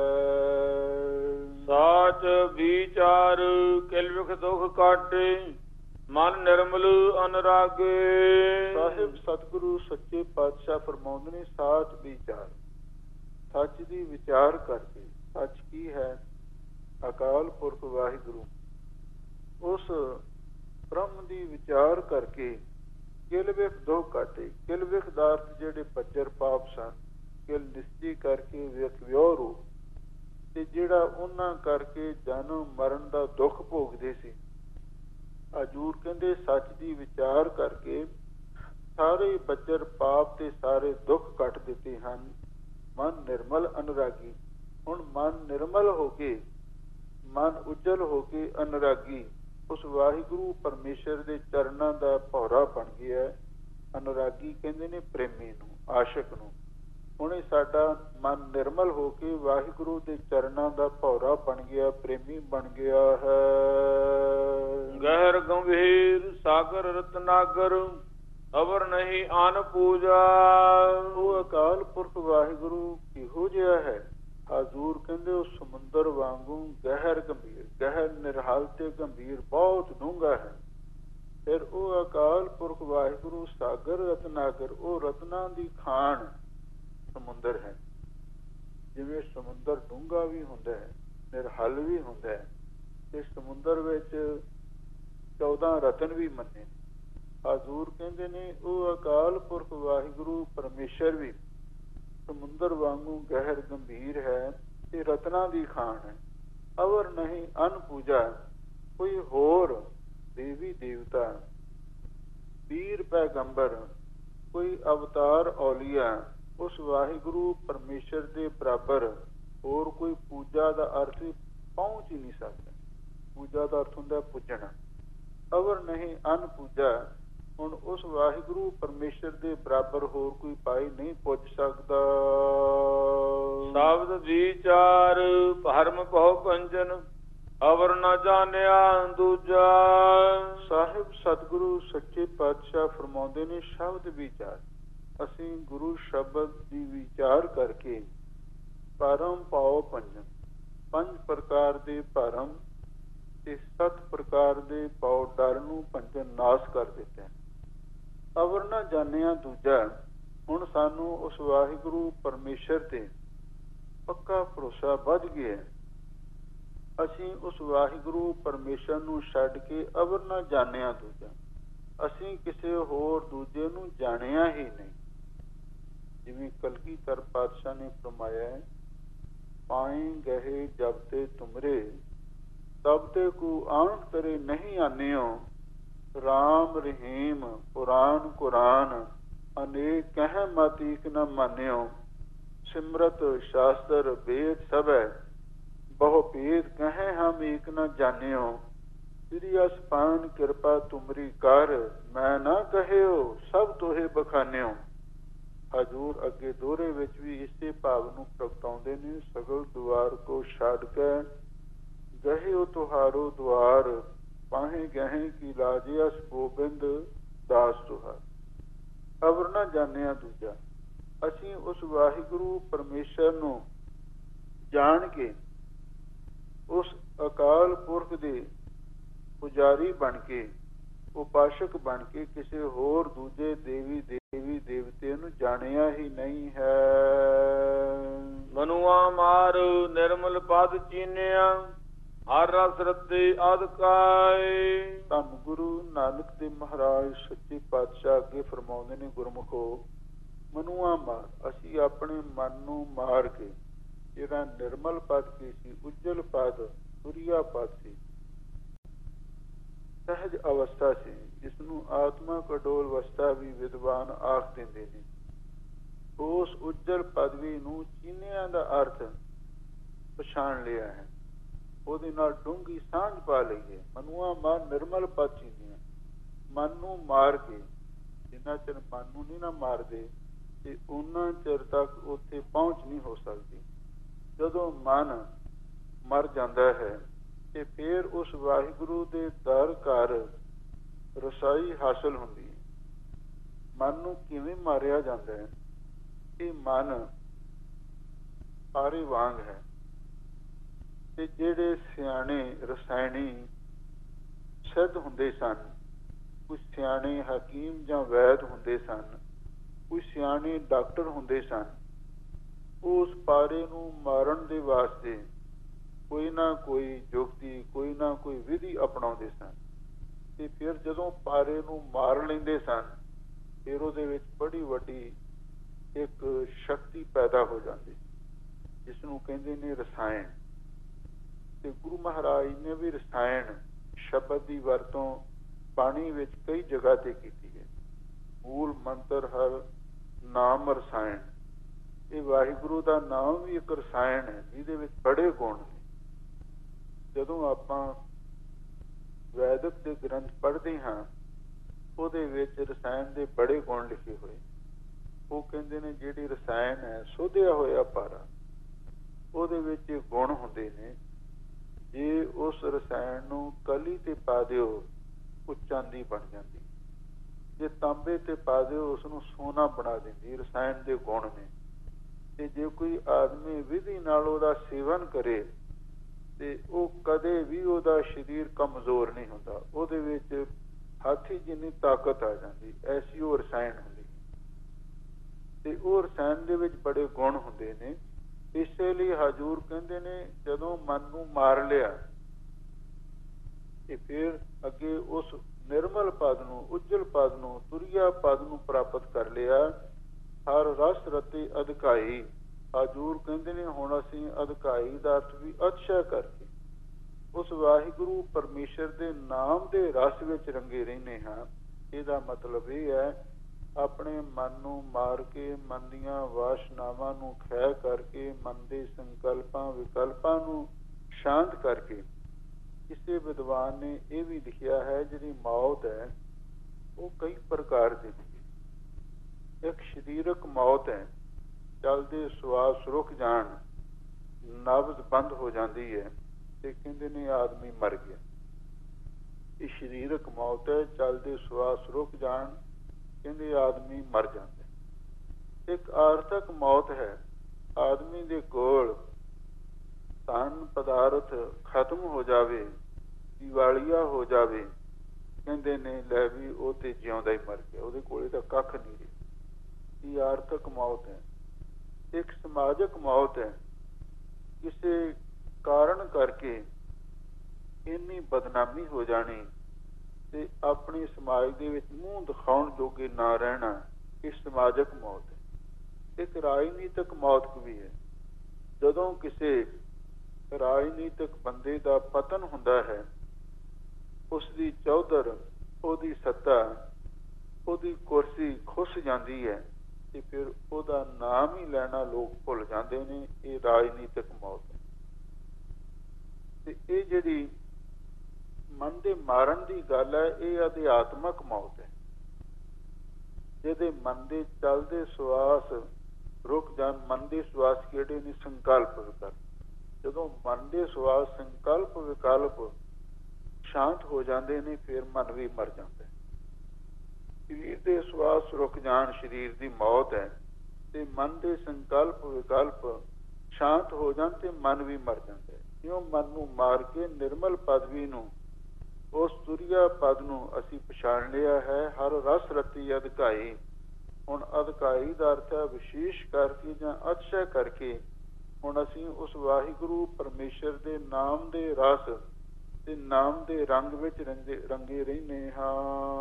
ਸਾਚ ਵਿਚਾਰ ਕਿਲ ਵਿਖ ਦੁਖ ਕਾਟੇ ਮਨ ਨਿਰਮਲ ਅਨਰਾਗੇ। ਸਾਹਿਬ ਸਤਿਗੁਰੂ ਸੱਚੇ ਪਾਤਸ਼ਾਹ ਫਰਮਾਉਂਦੇ ਨੇ, ਸਾਚ ਵਿਚਾਰ, ਸੱਚ ਦੀ ਵਿਚਾਰ ਕਰਕੇ। ਸੱਚ ਕੀ ਹੈ? ਅਕਾਲ ਪੁਰਖ ਵਾਹਿਗੁਰੂ। ਉਸ ਬ੍ਰਹਮ ਦੀ ਵਿਚਾਰ ਕਰਕੇ ਕਿਲ ਵਿਖ ਦੁਖ ਕਾਟੇ। ਕਿਲ ਵਿਖ ਦਾ ਅਰਥ ਜਿਹੜੇ ਬੱਜਰ ਪਾਪ ਸਨ, ਕਿਲ ਨਿਸ਼ਚੀ ਕਰਕੇ ਵਿਖ ਵਿਉ ਰੂਪ, ਤੇ ਜਿਹੜਾ ਉਹਨਾਂ ਕਰਕੇ ਜਨਮ ਮਰਨ ਦਾ ਦੁੱਖ ਭੋਗਦੇ ਸੀ। ਹਜ਼ੂਰ ਕਹਿੰਦੇ ਸੱਚ ਦੀ ਵਿਚਾਰ ਕਰਕੇ ਸਾਰੇ ਬੱਜਰ ਪਾਪ ਤੇ ਸਾਰੇ ਦੁੱਖ ਕੱਟ ਦਿੱਤੇ ਹਨ। ਮਨ ਨਿਰਮਲ ਅਨੁਰਾਗੀ। ਹੁਣ ਮਨ ਨਿਰਮਲ ਹੋ ਕੇ, ਮਨ ਉਜਲ ਹੋ ਕੇ ਅਨੁਰਾਗੀ ਉਸ ਵਾਹਿਗੁਰੂ ਪਰਮੇਸ਼ਰ ਦੇ ਚਰਨਾਂ ਦਾ ਭੌਰਾ ਬਣ ਗਿਆ। ਅਨੁਰਾਗੀ ਕਹਿੰਦੇ ਨੇ ਪ੍ਰੇਮੀ ਨੂੰ, ਆਸ਼ਿਕ ਨੂੰ। ਹੁਣ ਇਹ ਸਾਡਾ ਮਨ ਨਿਰਮਲ ਹੋ ਕੇ ਵਾਹਿਗੁਰੂ ਦੇ ਚਰਨਾਂ ਦਾ ਭੌਰਾ ਬਣ ਗਿਆ, ਪ੍ਰੇਮੀ ਬਣ ਗਿਆ ਹੈ। ਗਹਿਰ ਗੰਭੀਰ ਸਾਗਰ ਰਤਨਾਗਰ ਅਵਰ ਨਹੀਂ ਆਨ ਪੂਜਾ। ਉਹ ਅਕਾਲ ਪੁਰਖ ਵਾਹਿਗੁਰੂ ਕਿਹੋ ਜਿਹਾ ਹੈ? ਹਜ਼ੂਰ ਕਹਿੰਦੇ ਉਹ ਸਮੁੰਦਰ ਵਾਂਗੂ ਗਹਿਰ ਗੰਭੀਰ, ਗਹਿਰ ਨਿਰਹਾਲ ਤੇ ਗੰਭੀਰ ਬਹੁਤ ਡੂੰਘਾ ਹੈ। ਫਿਰ ਉਹ ਅਕਾਲ ਪੁਰਖ ਵਾਹਿਗੁਰੂ ਸਾਗਰ ਰਤਨਾਗਰ, ਉਹ ਰਤਨਾਂ ਦੀ ਖਾਣ ਸਮੁੰਦਰ ਹੈ। ਜਿਵੇਂ ਸਮੁੰਦਰ ਡੂੰਘਾ ਵੀ ਹੁੰਦਾ ਹੈ, ਨਿਰਹਲ ਵੀ ਹੁੰਦਾ ਹੈ, ਤੇ ਸਮੁੰਦਰ ਵਿੱਚ 14 ਰਤਨ ਵੀ ਮੰਨੇ। ਹਜ਼ੂਰ ਕਹਿੰਦੇ ਨੇ ਉਹ ਅਕਾਲ ਪੁਰਖ ਵਾਹਿਗੁਰੂ ਪਰਮੇਸ਼ਰ ਵੀ ਸਮੁੰਦਰ ਵਾਂਗੂ ਗਹਿਰ ਗੰਭੀਰ ਹੈ ਤੇ ਰਤਨਾਂ ਦੀ ਖਾਣ ਹੈ। ਅਵਰ ਨਹੀਂ ਅਨ ਪੂਜਾ। ਕੋਈ ਹੋਰ ਦੇਵੀ ਦੇਵਤਾ, ਪੀਰ ਪੈਗੰਬਰ, ਕੋਈ ਅਵਤਾਰ ਔਲੀਆ ਉਸ ਵਾਹਿਗੁਰੂ ਪਰਮੇਸ਼ਰ ਦੇ ਬਰਾਬਰ ਹੋਰ ਕੋਈ ਪੂਜਾ ਦਾ ਅਰਥ ਪਹੁੰਚ ਹੀ ਨਹੀਂ ਸਕਦਾ। ਪੂਜਾ ਦਾ ਅਰਥ ਹੁੰਦਾ ਪੁੱਜਣਾ, ਅਵਰ ਨਹੀਂ ਅਨ ਪੂਜਾ। ਹੁਣ ਉਸ ਵਾਹਿਗੁਰੂ ਪਰਮੇਸ਼ਰ ਦੇ ਬਰਾਬਰ ਹੋਰ ਕੋਈ ਭਾਈ ਨਹੀਂ ਪੁੱਜ ਸਕਦਾ। ਸ਼ਬਦ ਵਿਚਾਰ ਭਰਮ ਬਹੁ ਪੰਜਨ, ਅਵਰ ਨਾ ਜਾਣਿਆ ਦੂਜਾ। ਸਾਹਿਬ ਸਤਿਗੁਰੂ ਸੱਚੇ ਪਾਤਸ਼ਾਹ ਫਰਮਾਉਂਦੇ ਨੇ, ਸ਼ਬਦ ਵਿਚਾਰ, ਅਸੀਂ ਗੁਰੂ ਸ਼ਬਦ ਦੀ ਵਿਚਾਰ ਕਰਕੇ ਭਰਮ ਪਾਉ ਪੰਜਨ, 5 ਪ੍ਰਕਾਰ ਦੇ ਭਰਮ ਤੇ 7 ਪ੍ਰਕਾਰ ਦੇ ਪਾਉ ਡਰ ਨੂੰ ਪੰਜਨ ਨਾਸ਼ ਕਰ ਦਿੱਤਾ। ਅਵਰ ਨਾ ਜਾਣਿਆ ਦੂਜਾ। ਹੁਣ ਸਾਨੂੰ ਉਸ ਵਾਹਿਗੁਰੂ ਪਰਮੇਸ਼ਰ ਤੇ ਪੱਕਾ ਭਰੋਸਾ ਵੱਧ ਗਿਆ। ਅਸੀਂ ਉਸ ਵਾਹਿਗੁਰੂ ਪਰਮੇਸ਼ਰ ਨੂੰ ਛੱਡ ਕੇ ਅਵਰ ਨਾ ਜਾਣਿਆ ਦੂਜਾ, ਅਸੀਂ ਕਿਸੇ ਹੋਰ ਦੂਜੇ ਨੂੰ ਜਾਣਿਆ ਹੀ ਨਹੀਂ। ਜਿਵੇਂ ਕਲਗੀਧਰ ਪਾਤਸ਼ਾਹ ਨੇ ਫਰਮਾਇਆ ਹੈ, ਪਾਏ ਗਏ ਜਬ ਤੇ ਤੁਮਰੇ, ਤਬ ਤੇ ਕੋ ਆਣ ਕਰੇ ਨਹੀਂ ਆਨਿਓ। ਰਾਮ ਰਹੀਮ ਪੁਰਾਨ ਕੁਰਾਨ, ਅਨੇਕ ਕਹਿ ਮਤ ਏਕ ਨ ਮਾਨਿਓ। ਸਿਮਰਤ ਸ਼ਾਸਤਰ ਵੇਦ ਸਭੈ, ਬਹੁ ਭੇਦ ਕਹੈ ਹਮ ਏਕ ਨ ਜਾਣਿਓ। ਸ੍ਰੀ ਅਸਪਾਨ ਕਿਰਪਾ ਤੁਮਰੀ ਕਰ, ਮੈਂ ਨਾ ਕਹਿਓ ਸਭ ਤੋਹੇ ਬਖਾਨਿਓ। ਹਜ਼ੂਰ ਅੱਗੇ ਦੋਹਰੇ ਵਿੱਚ ਵੀ ਇਸੇ ਭਾਵ ਨੂੰ ਪ੍ਰਗਟਾਉਂਦੇ ਨੇ, ਸਗਲ ਦੁਆਰ ਕੋ ਛੱਡ ਕੇ ਗਹਿਓ ਤੁਹਾਰੋ ਦੁਆਰ, ਪਾਹੇ ਗਹਿ ਕੀ ਲਾਜਿਆਸ ਗੋਬਿੰਦ ਦਾਸ ਤੁਹਾਰ। ਅਵਰ ਨਾ ਜਾਣਿਆ ਦੂਜਾ। ਅਸੀਂ ਉਸ ਵਾਹਿਗੁਰੂ ਪਰਮੇਸ਼ਰ ਨੂੰ ਜਾਣ ਕੇ ਉਸ ਅਕਾਲ ਪੁਰਖ ਦੇ ਪੁਜਾਰੀ ਬਣ ਕੇ, ਉਪਾਸ਼ਕ ਬਣ ਕੇ ਕਿਸੇ ਹੋਰ ਦੂਜੇ ਦੇਵੀ ਦੇਵਤੇ ਨੂੰ ਜਾਣਿਆ ਹੀ ਨਹੀਂ ਹੈ। ਮਨੁਆ ਮਾਰ ਨਿਰਮਲ ਪਦ ਚੀਨਿਆ, ਹਰ ਰਸ ਰੱਤੇ ਅਦਕਾਏ। ਧੰਨ ਗੁਰੂ ਨਾਨਕ ਦੇਵ ਮਹਾਰਾਜ ਸੱਚੇ ਪਾਤਸ਼ਾਹ ਅੱਗੇ ਫਰਮਾਉਂਦੇ ਨੇ, ਗੁਰਮੁਖੋ ਮਨੁਆ ਮਾਰ, ਅਸੀਂ ਆਪਣੇ ਮਨ ਨੂੰ ਮਾਰ ਕੇ, ਜਿਹੜਾ ਨਿਰਮਲ ਪਦ ਕੀ ਸੀ, ਉਜਲ ਪਦ, ਤੁਰਿਆ ਪਦ ਸੀ, ਸਹਿਜ ਅਵਸਥਾ ਸੀ, ਜਿਸਨੂੰ ਆਤਮਾ ਕਡੋਲ ਅਵਸਥਾ ਵੀ ਵਿਦਵਾਨ ਆਖ ਦਿੰਦੇ ਨੇ। ਉਸ ਉਜਲ ਪਦਵੀ ਨੂੰ ਚੀਨਿਆਂ ਦਾ ਅਰਥ ਪਛਾਣ ਲਿਆ ਹੈ, ਉਹਦੇ ਨਾਲ ਡੂੰਘੀ ਸਾਂਝ ਪਾ ਲਈ ਹੈ। ਮਨੁਆ ਮਾਰ ਨਿਰਮਲ ਪਦ ਚੀਨਿਆ, ਮਨ ਨੂੰ ਮਾਰ ਕੇ, ਜਿੰਨਾ ਚਿਰ ਮਨ ਨੂੰ ਨਹੀਂ ਨਾ ਮਾਰਦੇ ਤੇ ਉਹਨਾਂ ਚਿਰ ਤੱਕ ਉੱਥੇ ਪਹੁੰਚ ਨਹੀਂ ਹੋ ਸਕਦੀ। ਜਦੋਂ ਮਨ ਮਰ ਜਾਂਦਾ ਹੈ ਤੇ ਫਿਰ ਉਸ ਵਾਹਿਗੁਰੂ ਦੇ ਦਰ ਘਰ ਰਸਾਈ ਹਾਸਲ ਹੁੰਦੀ ਹੈ। ਮਨ ਨੂੰ ਕਿਵੇਂ ਮਾਰਿਆ ਜਾਂਦਾ ਹੈ? ਇਹ ਮਨ ਪਾਰੇ ਵਾਂਗ ਹੈ, ਤੇ ਜਿਹੜੇ ਸਿਆਣੇ ਰਸਾਇਣੀ ਸਿੱਧ ਹੁੰਦੇ ਸਨ, ਕੁਝ ਸਿਆਣੇ ਹਕੀਮ ਜਾਂ ਵੈਦ ਹੁੰਦੇ ਸਨ, ਕੁਝ ਸਿਆਣੇ ਡਾਕਟਰ ਹੁੰਦੇ ਸਨ, ਉਸ ਪਾਰੇ ਨੂੰ ਮਾਰਨ ਦੇ ਵਾਸਤੇ ਕੋਈ ਨਾ ਕੋਈ ਜੁਗਤੀ, ਕੋਈ ਨਾ ਕੋਈ ਵਿਧੀ ਅਪਣਾਉਂਦੇ ਸਨ। ਤੇ ਫਿਰ ਜਦੋਂ ਪਾਰੇ ਨੂੰ ਮਾਰ ਲੈਂਦੇ ਸਨ, ਫਿਰ ਉਹਦੇ ਵਿੱਚ ਬੜੀ ਵੱਡੀ ਇੱਕ ਸ਼ਕਤੀ ਪੈਦਾ ਹੋ ਜਾਂਦੀ, ਜਿਸ ਨੂੰ ਕਹਿੰਦੇ ਨੇ ਰਸਾਇਣ। ਤੇ ਗੁਰੂ ਮਹਾਰਾਜ ਨੇ ਵੀ ਰਸਾਇਣ ਸ਼ਬਦ ਦੀ ਵਰਤੋਂ ਬਾਣੀ ਵਿੱਚ ਕਈ ਜਗ੍ਹਾ ਤੇ ਕੀਤੀ ਹੈ। ਮੂਲ ਮੰਤਰ ਹਰ ਨਾਮ ਰਸਾਇਣ, ਇਹ ਵਾਹਿਗੁਰੂ ਦਾ ਨਾਮ ਵੀ ਇੱਕ ਰਸਾਇਣ ਹੈ, ਜਿਹਦੇ ਵਿੱਚ ਬੜੇ ਗੁਣ ਨੇ। ਜਦੋਂ ਆਪਾਂ ਵੈਦਿਕ ਦੇ ਗ੍ਰੰਥ ਪੜ੍ਹਦੇ ਹਾਂ, ਉਹਦੇ ਵਿੱਚ ਰਸਾਇਣ ਦੇ ਬੜੇ ਗੁਣ ਲਿਖੇ ਹੋਏ। ਉਹ ਕਹਿੰਦੇ ਨੇ ਜਿਹੜੀ ਰਸਾਇਣ ਹੈ ਸੋਧਿਆ ਹੋਇਆ ਪਾਰਾ, ਉਹਦੇ ਵਿੱਚ ਗੁਣ ਹੁੰਦੇ ਨੇ। ਜੇ ਉਸ ਰਸਾਇਣ ਨੂੰ ਕਲੀ ਤੇ ਪਾ ਦਿਓ, ਉਹ ਚਾਂਦੀ ਬਣ ਜਾਂਦੀ। ਜੇ ਤਾਂਬੇ ਤੇ ਪਾ ਦਿਓ, ਉਸਨੂੰ ਸੋਨਾ ਬਣਾ ਦਿੰਦੀ। ਰਸਾਇਣ ਦੇ ਗੁਣ ਨੇ। ਤੇ ਜੇ ਕੋਈ ਆਦਮੀ ਵਿਧੀ ਨਾਲ ਉਹਦਾ ਸੇਵਨ ਕਰੇ ਤੇ ਉਹ ਕਦੇ ਵੀ ਉਹਦਾ ਸਰੀਰ ਕਮਜ਼ੋਰ ਨਹੀਂ ਹੁੰਦਾ, ਉਹਦੇ ਵਿੱਚ ਹਾਥੀ ਜਿੰਨੀ ਤਾਕਤ ਆ ਜਾਂਦੀ, ਐਸੀ ਉਹ ਰਸਾਇਣ ਹੁੰਦੀ। ਤੇ ਉਹ ਰਸਾਇਣ ਦੇ ਵਿੱਚ ਬੜੇ ਗੁਣ ਹੁੰਦੇ ਨੇ। ਇਸੇ ਲਈ ਹਜ਼ੂਰ ਕਹਿੰਦੇ ਨੇ, ਜਦੋਂ ਮਨ ਨੂੰ ਮਾਰ ਲਿਆ ਤੇ ਫਿਰ ਅੱਗੇ ਉਸ ਨਿਰਮਲ ਪਦ ਨੂੰ, ਉਜਲ ਪਦ ਨੂੰ, ਤੁਰਿਆ ਪਦ ਨੂੰ ਪ੍ਰਾਪਤ ਕਰ ਲਿਆ। ਹਰ ਰਸ ਰਤੇ ਅਧਿਕਾਈ। ਹਜ਼ੂਰ ਕਹਿੰਦੇ ਨੇ ਹੁਣ ਅਸੀਂ ਅਧਿਕਾਈ ਦਾ ਅਰਥ ਵੀ ਅਤਸ਼ਾ ਕਰਕੇ, ਉਸ ਵਾਹਿਗੁਰੂ ਪਰਮੇਸ਼ਰ ਦੇ ਨਾਮ ਦੇ ਰਸ ਵਿੱਚ ਰੰਗੇ ਰਹਿੰਦੇ ਹਾਂ। ਇਹਦਾ ਮਤਲਬ ਇਹ ਹੈ, ਆਪਣੇ ਮਨ ਨੂੰ ਮਾਰ ਕੇ, ਮਨ ਦੀਆਂ ਵਾਸ਼ਨਾਵਾਂ ਨੂੰ ਖਹਿ ਕਰਕੇ, ਮਨ ਦੇ ਸੰਕਲਪਾਂ ਵਿਕਲਪਾਂ ਨੂੰ ਸ਼ਾਂਤ ਕਰਕੇ। ਕਿਸੇ ਵਿਦਵਾਨ ਨੇ ਇਹ ਵੀ ਲਿਖਿਆ ਹੈ, ਜਿਹੜੀ ਮੌਤ ਹੈ ਉਹ ਕਈ ਪ੍ਰਕਾਰ ਦੀ ਹੈ। ਇੱਕ ਸਰੀਰਕ ਮੌਤ ਹੈ, ਚੱਲਦੇ ਸਵਾਸ ਰੁਕ ਜਾਣ, ਨਬਜ਼ ਬੰਦ ਹੋ ਜਾਂਦੀ ਹੈ ਤੇ ਕਹਿੰਦੇ ਨੇ ਆਦਮੀ ਮਰ ਗਿਆ। ਇਹ ਸਰੀਰਕ ਮੌਤ ਹੈ, ਚੱਲਦੇ ਸਵਾਸ ਰੁਕ ਜਾਣ, ਕਹਿੰਦੇ ਆਦਮੀ ਮਰ ਜਾਂਦਾ। ਇੱਕ ਆਰਥਕ ਮੌਤ ਹੈ, ਆਦਮੀ ਦੇ ਕੋਲ ਧਨ ਪਦਾਰਥ ਖਤਮ ਹੋ ਜਾਵੇ, ਦੀਵਾਲੀਆ ਹੋ ਜਾਵੇ, ਕਹਿੰਦੇ ਨੇ ਲੈ ਵੀ ਉਹ ਤੇ ਜਿਉਂਦਾ ਹੀ ਮਰ ਗਿਆ, ਉਹਦੇ ਕੋਲੇ ਤਾਂ ਕੱਖ ਨਹੀਂ ਰਿਹਾ। ਇਹ ਆਰਥਕ ਮੌਤ ਹੈ। ਇੱਕ ਸਮਾਜਿਕ ਮੌਤ ਹੈ, ਕਿਸੇ ਕਾਰਨ ਕਰਕੇ ਇੰਨੀ ਬਦਨਾਮੀ ਹੋ ਜਾਣੀ ਤੇ ਆਪਣੇ ਸਮਾਜ ਦੇ ਵਿੱਚ ਮੂੰਹ ਦਿਖਾਉਣ ਜੋਗੇ ਨਾ ਰਹਿਣਾ, ਇਹ ਸਮਾਜਿਕ ਮੌਤ ਹੈ। ਇੱਕ ਰਾਜਨੀਤਿਕ ਮੌਤ ਵੀ ਹੈ, ਜਦੋਂ ਕਿਸੇ ਰਾਜਨੀਤਿਕ ਬੰਦੇ ਦਾ ਪਤਨ ਹੁੰਦਾ ਹੈ, ਉਸ ਦੀ ਚੌਧਰ, ਉਹਦੀ ਸੱਤਾ, ਉਹਦੀ ਕੁਰਸੀ ਖੁੱਸ ਜਾਂਦੀ ਹੈ ਤੇ ਫਿਰ ਉਹਦਾ ਨਾਮ ਹੀ ਲੈਣਾ ਲੋਕ ਭੁੱਲ ਜਾਂਦੇ ਨੇ। ਇਹ ਰਾਜਨੀਤਿਕ ਮੌਤ ਹੈ। ਤੇ ਇਹ ਜਿਹੜੀ ਮਨ ਦੇ ਮਾਰਨ ਦੀ ਗੱਲ ਹੈ, ਇਹ ਅਧਿਆਤਮਕ ਮੌਤ ਹੈ। ਜਿਹਦੇ ਮਨ ਦੇ ਚੱਲਦੇ ਸਵਾਸ ਰੁਕ ਜਾਣ। ਮਨ ਦੇ ਸਵਾਸ ਕਿਹੜੇ ਨੇ? ਸੰਕਲਪ ਵਿਕਲਪ। ਜਦੋਂ ਮਨ ਦੇ ਸਵਾਸ ਸੰਕਲਪ ਵਿਕਲਪ ਸ਼ਾਂਤ ਹੋ ਜਾਂਦੇ ਨੇ, ਫਿਰ ਮਨ ਵੀ ਮਰ ਜਾਂਦਾ ਹੈ। ਸਰੀਰ ਦੇ ਸਵਾਸ ਰੁਕ ਜਾਣ, ਸਰੀਰ ਦੀ ਮੌਤ ਹੈ, ਤੇ ਮਨ ਦੇ ਸੰਕਲਪ ਵਿਕਲਪ ਸ਼ਾਂਤ ਹੋ ਜਾਣ ਤੇ ਮਨ ਵੀ ਮਰ ਜਾਂਦਾ ਹੈ। ਕਿਉਂ? ਮਨ ਨੂੰ ਮਾਰ ਕੇ ਨਿਰਮਲ ਪਦਵੀ ਨੂੰ, ਉਸ ਤੁਰਿਆ ਪਦ ਨੂੰ ਅਸੀਂ ਪਛਾਣ ਲਿਆ ਹੈ। ਹਰ ਰਸ ਰਤੀ ਅਧਿਕਾਈ। ਹੁਣ ਅਧਿਕਾਈ ਦਾ ਅਰਥ ਹੈ ਵਿਸ਼ੇਸ਼ ਕਰਕੇ ਜਾਂ ਅਤਿਸ਼ੈ ਕਰਕੇ। ਹੁਣ ਅਸੀਂ ਉਸ ਵਾਹਿਗੁਰੂ ਪਰਮੇਸ਼ਰ ਦੇ ਨਾਮ ਦੇ ਰਸ ਤੇ ਨਾਮ ਦੇ ਰੰਗ ਵਿੱਚ ਰੰਗੇ ਰਹਿੰਦੇ ਹਾਂ।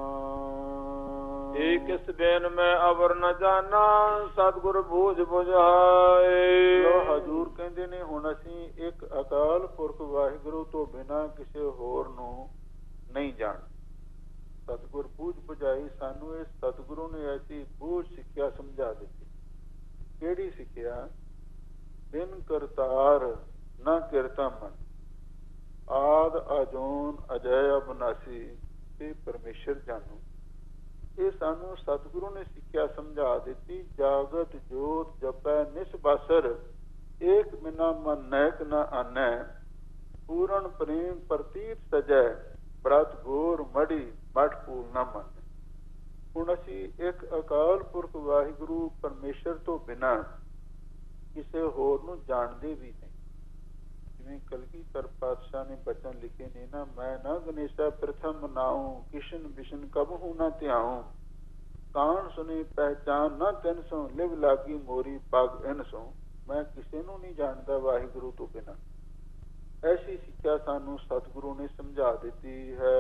ਇਹ ਕਿਸ ਬੇਨ ਮੈਂ ਅਵਰ ਨ ਜਾਣਾ, ਸਤਿਗੁਰ ਬੂਝ ਬੁਝਾਏ। ਲੋ ਹਜ਼ੂਰ ਕਹਿੰਦੇ ਨੇ, ਹੁਣ ਅਸੀਂ ਇੱਕ ਅਕਾਲ ਪੁਰਖ ਵਾਹਿਗੁਰੂ ਤੋਂ ਬਿਨਾਂ ਕਿਸੇ ਹੋਰ ਨੂੰ ਨਹੀਂ ਜਾਣ। ਸਤਿਗੁਰ ਬੂਝ ਬੁਝਾਈ। ਸਾਨੂੰ ਇਸ ਸਤਿਗੁਰੂ ਨੇ ਐਸੀ ਬੂਝ ਸਿੱਖਿਆ ਸਮਝਾ ਦਿੱਤੀ। ਕਿਹੜੀ ਸਿੱਖਿਆ? ਬਿਨ ਕਰਤਾਰ ਨਾ ਕਿਰਤਾ ਮਨ, ਆਦ ਅਜੂਨ ਅਜੈ ਅਬਨਾਸੀ, ਤੇ ਪਰਮੇਸ਼ਰ ਜਾਣੂ। ਇਹ ਸਾਨੂੰ ਸਤਿਗੁਰੂ ਨੇ ਸਿੱਖਿਆ ਸਮਝਾ ਦਿੱਤੀ। ਜਾਗਤ ਜੋਤ ਜਪੈ ਨਿਸਬਾਸਰ, ਏਕ ਬਿਨਾ ਮਨ ਨੈਕ ਨਾ ਆਨੈ, ਪੂਰਨ ਪ੍ਰੇਮ ਪ੍ਰਤੀਤ ਸਜੈ, ਬ੍ਰਤ ਗੋਰ ਮੜੀ ਮਠ ਪੂਲ ਨਾ ਮੰਨ। ਹੁਣ ਅਸੀਂ ਇੱਕ ਅਕਾਲ ਪੁਰਖ ਵਾਹਿਗੁਰੂ ਪਰਮੇਸ਼ਰ ਤੋਂ ਬਿਨਾਂ ਕਿਸੇ ਹੋਰ ਨੂੰ ਜਾਣਦੇ ਵੀ ਨਹੀਂ। ਜਿਵੇਂ ਕਲਗੀਧਰ ਪਾਤਸ਼ਾਹ ਨੇ ਬਚਨ ਲਿਖੇ ਨੇ ਨਾ, ਮੈਂ ਨਾ ਗਣੇਸ਼ਾ ਪ੍ਰਥਮ ਨਾਉ, ਕਿਸ਼ਨ ਬਿਸ਼ਨ ਕਬਹੂ ਨਾ ਧਿਆਉ, ਕਾਣ ਸੁਣੀ ਪਹਿਚਾਨ ਨਾ ਤਿੰਨ ਸੋ, ਲਿਵ ਲਾਗੀ ਮੋਰੀ ਪਗ ਇਨ ਸੋ। ਮੈਂ ਕਿਸੇ ਨੂੰ ਨਹੀਂ ਜਾਣਦਾ ਵਾਹਿਗੁਰੂ ਤੋਂ ਬਿਨਾਂ। ਐਸੀ ਸਿੱਖਿਆ ਸਾਨੂੰ ਸਤਿਗੁਰੂ ਨੇ ਸਮਝਾ ਦਿੱਤੀ ਹੈ।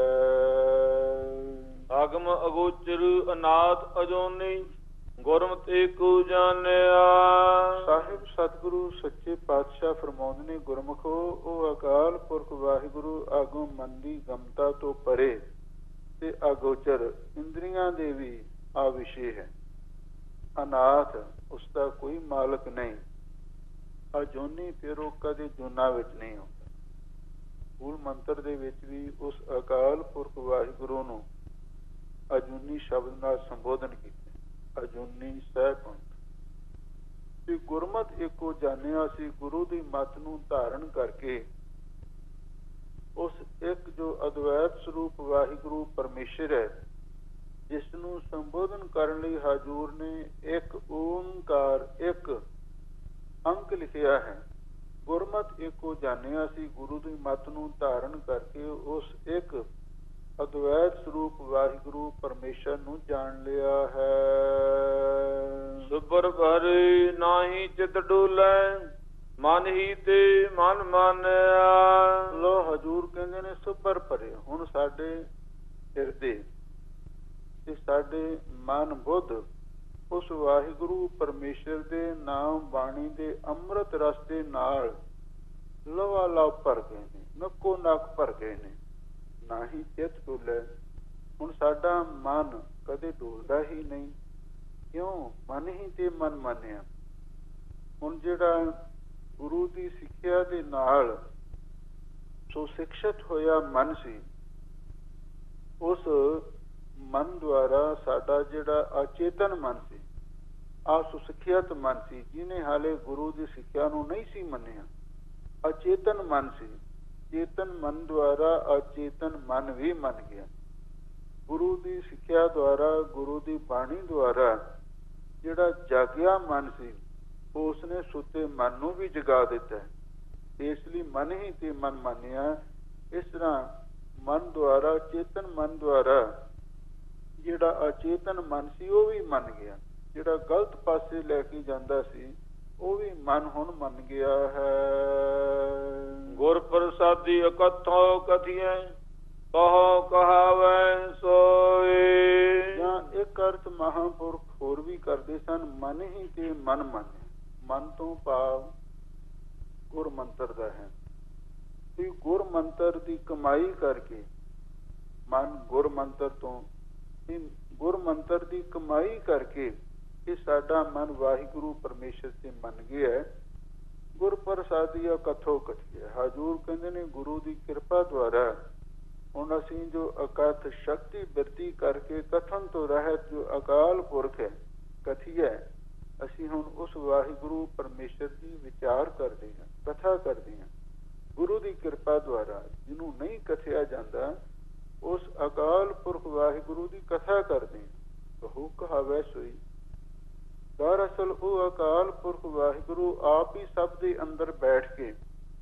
ਆਗਮ ਅਗੋਚਰ ਅਨਾਥ ਅਜੋਨੀ, ਗੁਰਮਤਿ ਏਕੋ ਜਾਣਿਆ। ਸਾਹਿਬ ਸਤਿਗੁਰੂ ਸੱਚੇ ਪਾਤਸ਼ਾਹ ਫਰਮਾਉਂਦੇ ਨੇ, ਗੁਰਮੁਖੋ, ਉਹ ਅਕਾਲ ਪੁਰਖ ਵਾਹਿਗੁਰੂ ਆਗੋਂ ਮਨ ਦੀ ਗਮਤਾ ਤੋਂ ਪਰੇ ਤੇ ਅਗੋਚਰ, ਇੰਦਰੀਆਂ ਦੇ ਵੀ ਅਵਿਸ਼ੇ ਹੈ। ਅਨਾਥ, ਉਸਦਾ ਕੋਈ ਮਾਲਕ ਨਹੀਂ। ਅਜੋਨੀ, ਫਿਰ ਉਹ ਕਦੇ ਜੂਨਾ ਵਿੱਚ ਨਹੀਂ ਆਉਂਦਾ। ਮੂਲ ਮੰਤਰ ਦੇ ਵਿੱਚ ਵੀ ਉਸ ਅਕਾਲ ਪੁਰਖ ਵਾਹਿਗੁਰੂ ਨੂੰ ਅਜੂਨੀ ਸ਼ਬਦ ਨਾਲ ਸੰਬੋਧਨ ਕੀਤਾ। ਅਜੂਨੀ ਸਹਿਬੰਦ। ਤੇ ਗੁਰਮਤ ਏਕੋ ਜਾਣਿਆ। ਸੀ ਗੁਰੂ ਦੀ ਮੱਤ ਨੂੰ ਧਾਰਨ ਕਰਕੇ ਉਸ ਇੱਕ ਜੋ ਅਦਵੈਤ ਸਰੂਪ ਵਾਹਿਗੁਰੂ ਪਰਮੇਸ਼ਰ ਹੈ, ਜਿਸ ਨੂੰ ਸੰਬੋਧਨ ਕਰਨ ਲਈ ਹਜ਼ੂਰ ਨੇ ਇੱਕ ਓਂਕਾਰ, ਇੱਕ ਅੰਕ ਲਿਖਿਆ ਹੈ। ਗੁਰਮਤ ਏਕੋ ਜਾਣਿਆ। ਸੀ ਗੁਰੂ ਦੀ ਮੱਤ ਨੂੰ ਧਾਰਨ ਕਰਕੇ ਉਸ ਇੱਕ ਅਦਵੈਤ ਸਰੂਪ ਵਾਹਿਗੁਰੂ ਪਰਮੇਸ਼ਰ ਨੂੰ ਜਾਣ ਲਿਆ ਹੈ। ਸੁਬਰ ਭਰੇ ਨਾਹੀ ਚਿਤ ਡੋਲੇ, ਮਨ ਹੀ ਤੇ ਮਨ ਮਾਨਿਆ। ਲੋ ਹਜ਼ੂਰ ਕਹਿੰਦੇ ਨੇ ਸੁਬਰ ਭਰੇ। ਹੁਣ ਸਾਡੇ ਹਿਰਦੇ ਤੇ ਸਾਡੇ ਮਨ ਬੁੱਧ ਉਸ ਵਾਹਿਗੁਰੂ ਪਰਮੇਸ਼ਰ ਦੇ ਨਾਮ ਬਾਣੀ ਦੇ ਅੰਮ੍ਰਿਤ ਰਸ ਦੇ ਨਾਲ ਲਵਾ ਲਵ ਭਰ ਗਏ ਨੇ। ਨੱਕੋ ਨੱਕ ਭਰ ਗਏ ਨੇ, ਨਾ ਹੀ ਚਿੱਤ ਡੋਲੇ। ਹੁਣ ਸਾਡਾ ਮਨ ਕਦੇ ਡੋਲਦਾ ਹੀ ਨਹੀਂ, ਕਿਉਂ? ਮਨ ਹੀ ਤੇ ਮਨ ਮੰਨਿਆ। ਹੁਣ ਜਿਹੜਾ ਗੁਰੂ ਦੀ ਸਿੱਖਿਆ ਦੇ ਨਾਲ ਸੁਸਿਕਸ਼ਿਤ ਹੋਇਆ ਮਨ ਸੀ, ਉਸ ਮਨ ਦੁਆਰਾ ਸਾਡਾ ਜਿਹੜਾ ਅਚੇਤਨ ਮਨ ਸੀ, ਸੁਸਿੱਖਿਅਤ ਮਨ ਸੀ, ਜਿਹਨੇ ਹਾਲੇ ਗੁਰੂ ਦੀ ਸਿੱਖਿਆ ਨੂੰ ਨਹੀਂ ਸੀ ਮੰਨਿਆ, ਅਚੇਤਨ ਮਨ ਸੀ। ਚੇਤਨ ਮਨ ਦੁਆਰਾ ਅਚੇਤਨ ਮਨ ਵੀ ਮੰਨ ਗਿਆ। ਗੁਰੂ ਦੀ ਸਿੱਖਿਆ ਦੁਆਰਾ, ਗੁਰੂ ਦੀ ਬਾਣੀ ਦੁਆਰਾ ਜਿਹੜਾ ਜਾਗਿਆ ਮਨ ਸੀ, ਉਸਨੇ ਸੁੱਤੇ ਮਨ ਨੂੰ ਵੀ ਜਗਾ ਦਿੱਤਾ। ਇਸ ਲਈ ਮਨ ਹੀ ਤੇ ਮਨ ਮੰਨਿਆ। ਇਸ ਤਰ੍ਹਾਂ ਮਨ ਦੁਆਰਾ, ਚੇਤਨ ਮਨ ਦੁਆਰਾ ਜਿਹੜਾ ਅਚੇਤਨ ਮਨ ਸੀ ਉਹ ਵੀ ਮੰਨ ਗਿਆ। ਜਿਹੜਾ ਗਲਤ ਪਾਸੇ ਲੈ ਕੇ ਜਾਂਦਾ ਸੀ ਉਹ ਵੀ ਮਨ ਹੁਣ ਮੰਨ ਗਿਆ ਹੈ। ਗੁਰ ਪ੍ਰਸਾਦੀ ਅਕਥੋ ਕਥੀਐ, ਕਹੋ ਕਹਾਵੈ ਸੋਈ। ਜਾਂ ਇੱਕ ਅਰਥ ਮਹਾਂਪੁਰਖ ਹੋਰ ਵੀ ਕਰਦੇ ਸਨ, ਮਨ ਹੀ ਤੇ ਮਨ ਮੰਨਿਆ। ਮਨ ਤੋਂ ਭਾਵ ਗੁਰ ਮੰਤਰ ਦਾ ਹੈ। ਕਿ ਗੁਰ ਮੰਤਰ ਦੀ ਕਮਾਈ ਕਰਕੇ ਮਨ ਗੁਰ ਮੰਤਰ ਤੋਂ, ਗੁਰ ਮੰਤਰ ਦੀ ਕਮਾਈ ਕਰਕੇ ਇਹ ਸਾਡਾ ਮਨ ਵਾਹਿਗੁਰੂ ਪਰਮੇਸ਼ਰ ਤੇ ਮੰਨ ਗਿਆ। ਗੁਰ ਪ੍ਰਸਾਦੀਆ ਕਥੋ ਕਥੀਐ, ਹਜ਼ੂਰ ਕਹਿੰਦੇ ਨੇ ਗੁਰੂ ਦੀ ਕਿਰਪਾ ਦੁਆਰਾ ਹੁਣ ਅਸੀਂ ਜੋ ਅਕਥ ਸ਼ਕਤੀ ਬਿਰਤੀ ਕਰਕੇ ਕਥਨ ਤੋਂ ਰਹਿਤ ਜੋ ਅਕਾਲ ਪੁਰਖ ਹੈ ਕਥੀਐ, ਅਸੀਂ ਹੁਣ ਉਸ ਵਾਹਿਗੁਰੂ ਪਰਮੇਸ਼ਰ ਦੀ ਵਿਚਾਰ ਕਰਦੇ ਹਾਂ, ਕਥਾ ਕਰਦੇ ਹਾਂ। ਗੁਰੂ ਦੀ ਕਿਰਪਾ ਦੁਆਰਾ ਜਿਹਨੂੰ ਨਹੀਂ ਕਥਿਆ ਜਾਂਦਾ, ਉਸ ਅਕਾਲ ਪੁਰਖ ਵਾਹਿਗੁਰੂ ਦੀ ਕਥਾ ਕਰਦੇ ਹਾਂ। ਕਹੂ ਕਹਾਵੈ ਸੋਈ। ਦਰਅਸਲ ਉਹ ਅਕਾਲ ਪੁਰਖ ਵਾਹਿਗੁਰੂ ਆਪ ਹੀ ਸਭ ਦੇ ਅੰਦਰ ਬੈਠ ਕੇ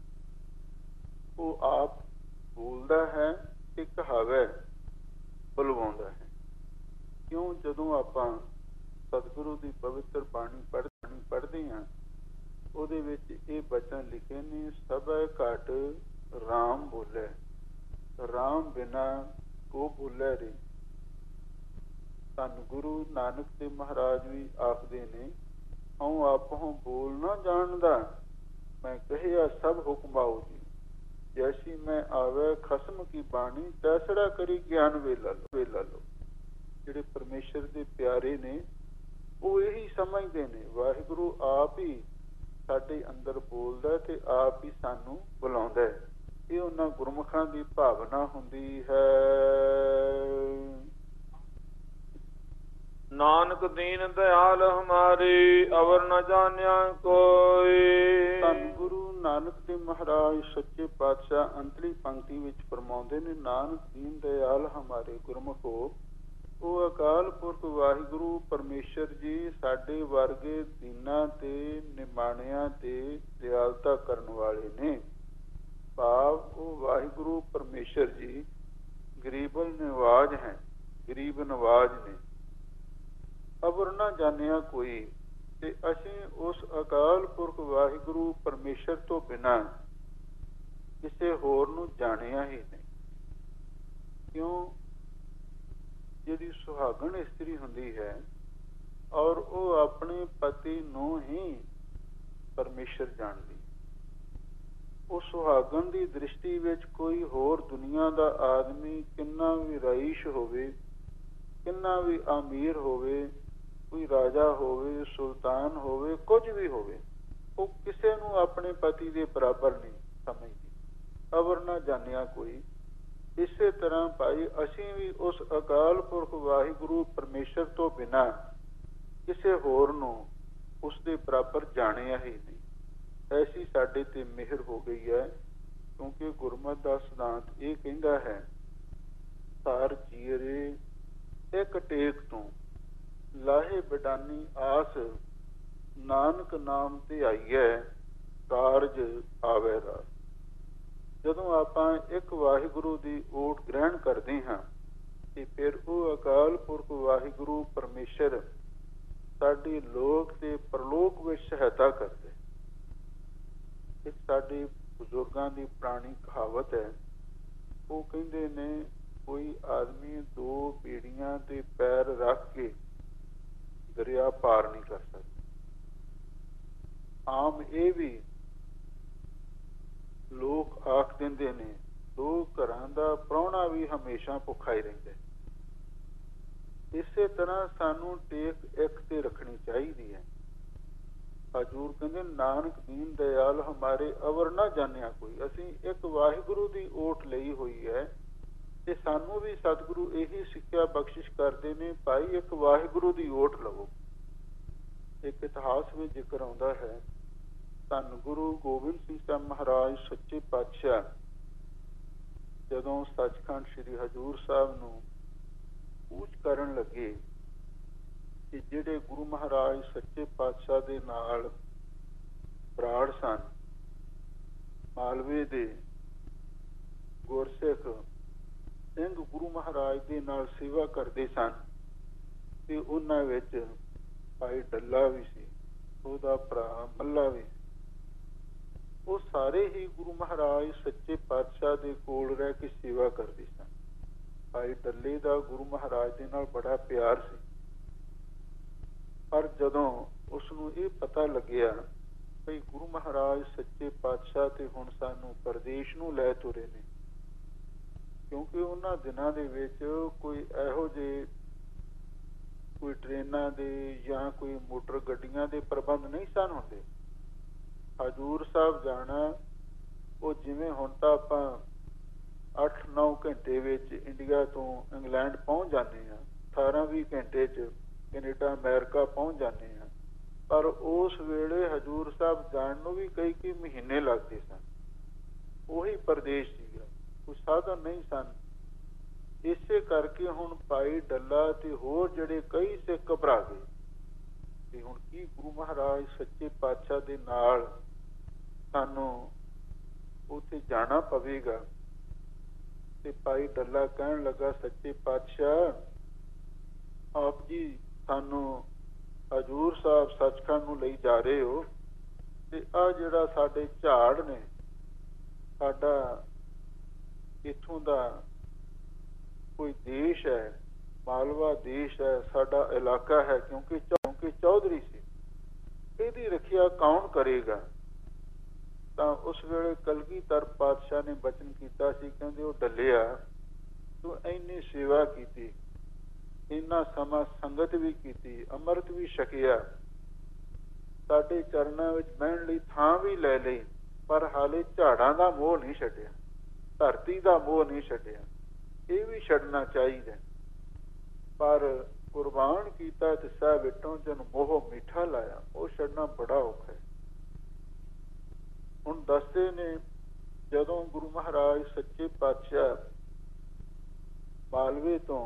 ਉਹ ਆਪ ਬੋਲਦਾ ਹੈ ਤੇ ਕਹਾਵੈ ਬੁਲਵਾਉਂਦਾ ਹੈ। ਕਿਉਂ? ਜਦੋਂ ਆਪਾਂ ਸਤਿਗੁਰੂ ਦੀ ਪਵਿੱਤਰ ਬਾਣੀ ਪੜ੍ਹਦੇ ਹਾਂ, ਉਹਦੇ ਵਿੱਚ ਇਹ ਬਚਨ ਲਿਖੇ ਨੇ, ਸਭੈ ਘਟ ਰਾਮ ਬੋਲੇ, ਰਾਮ ਬਿਨਾ ਕੋ ਬੋਲੇ ਰੇ। ਧੰਨ ਗੁਰੂ ਨਾਨਕ ਦੇਵ ਮਹਾਰਾਜ ਵੀ ਆਖਦੇ ਨੇ, ਹਉ ਆਪਹੁ ਬੋਲ ਨਾ ਜਾਣਦਾ, ਮੈਂ ਕਹਿਆ ਸਭ ਹੁਕਮਾਓ ਜੀ। ਜੈਸੀ ਮੈਂ ਆਵੇ ਖਸਮ ਕੀ ਬਾਣੀ, ਤੈਸੜਾ ਕਰੀ ਗਿਆਨ ਵੇਲਾ ਲੋ। ਜਿਹੜੇ ਪਰਮੇਸ਼ਰ ਦੇ ਪਿਆਰੇ ਨੇ ਉਹ ਇਹੀ ਸਮਝਦੇ ਨੇ, ਵਾਹਿਗੁਰੂ ਆਪ ਹੀ ਸਾਡੇ ਅੰਦਰ ਬੋਲਦਾ ਤੇ ਆਪ ਹੀ ਸਾਨੂੰ ਬੁਲਾਉਂਦਾ। ਇਹ ਉਹਨਾਂ ਗੁਰਮੁਖਾਂ ਦੀ ਭਾਵਨਾ ਹੁੰਦੀ ਹੈ। ਨਾਨਕ ਦੀਨ ਦਇਆਲ ਹਮਾਰੇ, ਅਵਰ ਨ ਜਾਣਿਆ ਕੋਈ। ਧੰਨ ਗੁਰੂ ਨਾਨਕ ਦੇਵ ਮਹਾਰਾਜ ਸੱਚੇ ਪਾਤਸ਼ਾਹ ਅੰਤਲੀ ਪੰਕਤੀ ਵਿੱਚ ਫਰਮਾਉਂਦੇ ਨੇ, ਨਾਨਕ ਦੀਨ ਦਇਆਲ ਹਮਾਰੇ, ਗੁਰਮੁਖੋ ਉਹ ਅਕਾਲ ਪੁਰਖ ਵਾਹਿਗੁਰੂ ਪਰਮੇਸ਼ਰ ਜੀ ਸਾਡੇ ਵਰਗੇ ਦੀਨਾਂ ਤੇ ਨਿਮਾਣਿਆਂ ਤੇ ਦਿਆਲਤਾ ਕਰਨ ਵਾਲੇ ਨੇ। ਭਾਵ ਉਹ ਵਾਹਿਗੁਰੂ ਪਰਮੇਸ਼ਰ ਜੀ ਗਰੀਬਲ ਨਿਵਾਜ ਹੈ, ਗਰੀਬ ਨਵਾਜ ਨੇ। ਅਵਰ ਨਾ ਜਾਣਿਆ ਕੋਈ, ਤੇ ਅਸੀਂ ਉਸ ਅਕਾਲ ਪੁਰਖ ਵਾਹਿਗੁਰੂ ਪਰਮੇਸ਼ਰ ਤੋਂ ਬਿਨਾਂ ਕਿਸੇ ਹੋਰ ਨੂੰ ਜਾਣਿਆ ਹੀ ਨਹੀਂ। ਕਿਉਂ? ਜਿਹੜੀ ਸੁਹਾਗਣ ਇਸਤਰੀ ਹੁੰਦੀ ਹੈ ਔਰ ਉਹ ਆਪਣੇ ਪਤੀ ਨੂੰ ਹੀ ਪਰਮੇਸ਼ਰ ਜਾਣਦੀ, ਉਹ ਸੁਹਾਗਣ ਦੀ ਦ੍ਰਿਸ਼ਟੀ ਵਿੱਚ ਕੋਈ ਹੋਰ ਦੁਨੀਆ ਦਾ ਆਦਮੀ ਕਿੰਨਾ ਵੀ ਰਈਸ਼ ਹੋਵੇ, ਕਿੰਨਾ ਵੀ ਅਮੀਰ ਹੋਵੇ, ਕੋਈ ਰਾਜਾ ਹੋਵੇ, ਸੁਲਤਾਨ ਹੋਵੇ, ਕੁਝ ਵੀ ਹੋਵੇ, ਉਹ ਕਿਸੇ ਨੂੰ ਆਪਣੇ ਪਤੀ ਦੇ ਬਰਾਬਰ ਨਹੀਂ ਸਮਝਦੀ। ਅਵਰ ਨਾ ਜਾਣਿਆ ਕੋਈ। ਇਸੇ ਤਰ੍ਹਾਂ ਭਾਈ ਅਸੀਂ ਵੀ ਉਸ ਅਕਾਲ ਪੁਰਖ ਵਾਹਿਗੁਰੂ ਪਰਮੇਸ਼ਰ ਤੋਂ ਬਿਨਾਂ ਕਿਸੇ ਹੋਰ ਨੂੰ ਉਸ ਦੇ ਬਰਾਬਰ ਜਾਣਿਆ ਹੀ ਨਹੀਂ। ਐਸੀ ਸਾਡੇ ਤੇ ਮਿਹਰ ਹੋ ਗਈ ਹੈ। ਕਿਉਂਕਿ ਗੁਰਮਤਿ ਦਾ ਸਿਧਾਂਤ ਇਹ ਕਹਿੰਦਾ ਹੈ, ਸਾਰ ਜੀਰੇ ਇੱਕ ਟੇਕ ਤੋਂ ਲਾਹੇ ਬਿਡਾਨੀ ਆਸ, ਨਾਨਕ ਨਾਮ ਤੇ ਆਈਐ ਕਾਰਜ ਆਵੇ ਰਾਸ। ਜਦੋਂ ਆਪਾਂ ਇੱਕ ਵਾਹਿਗੁਰੂ ਦੀ ਓਟ ਗ੍ਰਹਿਣ ਕਰਦੇ ਹਾਂ ਤੇ ਫਿਰ ਉਹ ਅਕਾਲ ਪੁਰਖ ਵਾਹਿਗੁਰੂ ਪਰਮੇਸ਼ਰ ਸਾਡੀ ਲੋਕ ਤੇ ਪਰਲੋਕ ਵਿੱਚ ਸਹਾਇਤਾ ਕਰਦੇ। ਇੱਕ ਸਾਡੇ ਬਜ਼ੁਰਗਾਂ ਦੀ ਪੁਰਾਣੀ ਕਹਾਵਤ ਹੈ, ਉਹ ਕਹਿੰਦੇ ਨੇ ਕੋਈ ਆਦਮੀ ਦੋ ਬੇੜੀਆਂ ਤੇ ਪੈਰ ਰੱਖ ਕੇ ਦਰਿਆ ਪਾਰ ਨਹੀਂ ਕਰ ਸਕਦਾ। ਆਮ ਇਹ ਵੀ ਲੋਕ ਆਖ ਦਿੰਦੇ ਨੇ, ਦੋ ਘਰਾਂ ਦਾ ਪ੍ਰਾਹੁਣਾ ਵੀ ਹਮੇਸ਼ਾ ਭੁੱਖਾ ਹੀ ਰਹਿੰਦਾ। ਇਸੇ ਤਰ੍ਹਾਂ ਸਾਨੂੰ ਟੇਕ ਇੱਕ ਤੇ ਰੱਖਣੀ ਚਾਹੀਦੀ ਹੈ। ਹਜ਼ੂਰ ਕਹਿੰਦੇ, ਨਾਨਕ ਦੀਨ ਦਇਆਲ ਹਮਾਰੇ ਅਵਰ ਨਾ ਜਾਣਿਆ ਕੋਈ। ਅਸੀਂ ਇੱਕ ਵਾਹਿਗੁਰੂ ਦੀ ਓਟ ਲਈ ਹੋਈ ਹੈ ਤੇ ਸਾਨੂੰ ਵੀ ਸਤਿਗੁਰੂ ਇਹੀ ਸਿੱਖਿਆ ਬਖਸ਼ਿਸ਼ ਕਰਦੇ ਨੇ, ਭਾਈ ਇੱਕ ਵਾਹਿਗੁਰੂ ਦੀ ਓਟ ਲਵੋ। ਇੱਕ ਇਤਿਹਾਸ ਵਿੱਚ ਜ਼ਿਕਰ ਆਉਂਦਾ ਹੈ, ਧੰਨ ਗੁਰੂ ਗੋਬਿੰਦ ਸਿੰਘ ਸਾਹਿਬ ਮਹਾਰਾਜ ਸੱਚੇ ਪਾਤਸ਼ਾਹ ਜਦੋਂ ਸੱਚਖੰਡ ਸ੍ਰੀ ਹਜ਼ੂਰ ਸਾਹਿਬ ਨੂੰ ਕੂਚ ਕਰਨ ਲੱਗੇ ਕਿ ਜਿਹੜੇ ਗੁਰੂ ਮਹਾਰਾਜ ਸੱਚੇ ਪਾਤਸ਼ਾਹ ਦੇ ਨਾਲ ਬਰਾੜ ਸਨ, ਮਾਲਵੇ ਦੇ ਗੁਰਸਿੱਖ ਸਿੰਘ ਗੁਰੂ ਮਹਾਰਾਜ ਦੇ ਨਾਲ ਸੇਵਾ ਕਰਦੇ ਸਨ ਤੇ ਉਹਨਾਂ ਵਿੱਚ ਭਾਈ ਡੱਲਾ ਵੀ ਸੀ, ਉਹਦਾ ਭਰਾ ਮੱਲਾ ਵੀ ਸੀ। ਉਹ ਸਾਰੇ ਹੀ ਗੁਰੂ ਮਹਾਰਾਜ ਸੱਚੇ ਪਾਤਸ਼ਾਹ ਦੇ ਕੋਲ ਰਹਿ ਕੇ ਸੇਵਾ ਕਰਦੇ ਸਨ। ਭਾਈ ਡੱਲੇ ਦਾ ਗੁਰੂ ਮਹਾਰਾਜ ਦੇ ਨਾਲ ਬੜਾ ਪਿਆਰ ਸੀ, ਪਰ ਜਦੋਂ ਉਸਨੂੰ ਇਹ ਪਤਾ ਲੱਗਿਆ ਭਈ ਗੁਰੂ ਮਹਾਰਾਜ ਸੱਚੇ ਪਾਤਸ਼ਾਹ ਤੇ ਹੁਣ ਸਾਨੂੰ ਪ੍ਰਦੇਸ਼ ਨੂੰ ਲੈ ਤੁਰੇ ਨੇ, ਕਿਉਂਕਿ ਉਹਨਾਂ ਦਿਨਾਂ ਦੇ ਵਿੱਚ ਕੋਈ ਇਹੋ ਜਿਹੇ ਕੋਈ ਟ੍ਰੇਨਾਂ ਦੇ ਜਾਂ ਕੋਈ ਮੋਟਰ ਗੱਡੀਆਂ ਦੇ ਪ੍ਰਬੰਧ ਨਹੀਂ ਸਨ ਹੁੰਦੇ। ਹਜ਼ੂਰ ਸਾਹਿਬ ਜਾਣਾ ਉਹ ਜਿਵੇਂ ਹੁਣ ਤਾਂ ਆਪਾਂ 8-9 ਘੰਟੇ ਵਿੱਚ ਇੰਡੀਆ ਤੋਂ ਇੰਗਲੈਂਡ ਪਹੁੰਚ ਜਾਂਦੇ ਹਾਂ, 18-20 ਘੰਟੇ 'ਚ ਕੈਨੇਡਾ ਅਮਰੀਕਾ ਪਹੁੰਚ ਜਾਂਦੇ ਹਾਂ, ਪਰ ਉਸ ਵੇਲੇ ਹਜ਼ੂਰ ਸਾਹਿਬ ਜਾਣ ਨੂੰ ਵੀ ਕਈ ਮਹੀਨੇ ਲੱਗਦੇ ਸਨ। ਉਹੀ ਪ੍ਰਦੇਸ਼ ਸੀਗਾ, ਕੋਈ ਸਾਧਨ ਨਹੀਂ ਸਨ। ਇਸੇ ਕਰਕੇ ਹੁਣ ਭਾਈ ਡੱਲਾ ਤੇ ਹੋਰ ਜਿਹੜੇ ਕਈ ਸਿੱਖ ਘਬਰਾ ਗਏ ਤੇ ਹੁਣ ਕੀ ਗੁਰੂ ਮਹਾਰਾਜ ਸੱਚੇ ਪਾਤਸ਼ਾਹ ਦੇ ਨਾਲ ਸਾਨੂੰ ਉੱਥੇ ਜਾਣਾ ਪਵੇਗਾ। ਤੇ ਭਾਈ ਡੱਲਾ ਕਹਿਣ ਲੱਗਾ, ਸੱਚੇ ਪਾਤਸ਼ਾਹ ਆਪ ਜੀ ਸਾਨੂੰ ਹਜ਼ੂਰ ਸਾਹਿਬ ਸੱਚਖੰਡ ਨੂੰ ਲਈ ਜਾ ਰਹੇ ਹੋ ਤੇ ਆ ਜਿਹੜਾ ਸਾਡੇ ਝਾੜ ਨੇ, ਸਾਡਾ ਇੱਥੋਂ ਦਾ ਕੋਈ ਦੇਸ਼ ਹੈ, ਮਾਲਵਾ ਦੇਸ਼ ਹੈ, ਸਾਡਾ ਇਲਾਕਾ ਹੈ, ਕਿਉਂਕਿ ਚੌਧਰੀ ਸੀ, ਇਹਦੀ ਰੱਖਿਆ ਕੌਣ ਕਰੇਗਾ। ਤਾਂ ਉਸ ਵੇਲੇ ਕਲਗੀਧਰ ਪਾਤਸ਼ਾਹ ਨੇ ਬਚਨ ਕੀਤਾ ਸੀ, ਕਹਿੰਦੇ ਉਹ ਡੱਲਿਆ ਤੂੰ ਇੰਨੀ ਸੇਵਾ ਕੀਤੀ, ਇੰਨਾ ਸਮਾਂ ਸੰਗਤ ਵੀ ਕੀਤੀ, ਅੰਮ੍ਰਿਤ ਵੀ ਛਕਿਆ, ਸਾਡੇ ਚਰਨਾਂ ਵਿੱਚ ਬਹਿਣ ਲਈ ਥਾਂ ਵੀ ਲੈ ਲਈ, ਪਰ ਹਾਲੇ ਝਾੜਾਂ ਦਾ ਮੋਹ ਨਹੀਂ ਛੱਡਿਆ, ਧਰਤੀ ਦਾ ਮੋਹ ਨਹੀਂ ਛੱਡਿਆ। ਇਹ ਵੀ ਛੱਡਣਾ ਚਾਹੀਦਾ, ਪਰ ਕੁਰਬਾਨ ਕੀਤਾ ਤਿਸਾ ਵਿਟੋਂ ਜਨ ਮੋਹ ਮਿੱਠਾ ਲਾਇਆ, ਉਹ ਛੱਡਣਾ ਬੜਾ ਔਖਾ ਹੈ। ਹੁਣ ਦੱਸਦੇ ਨੇ ਜਦੋਂ ਗੁਰੂ ਮਹਾਰਾਜ ਸੱਚੇ ਪਾਤਸ਼ਾਹ ਮਾਲਵੇ ਤੋਂ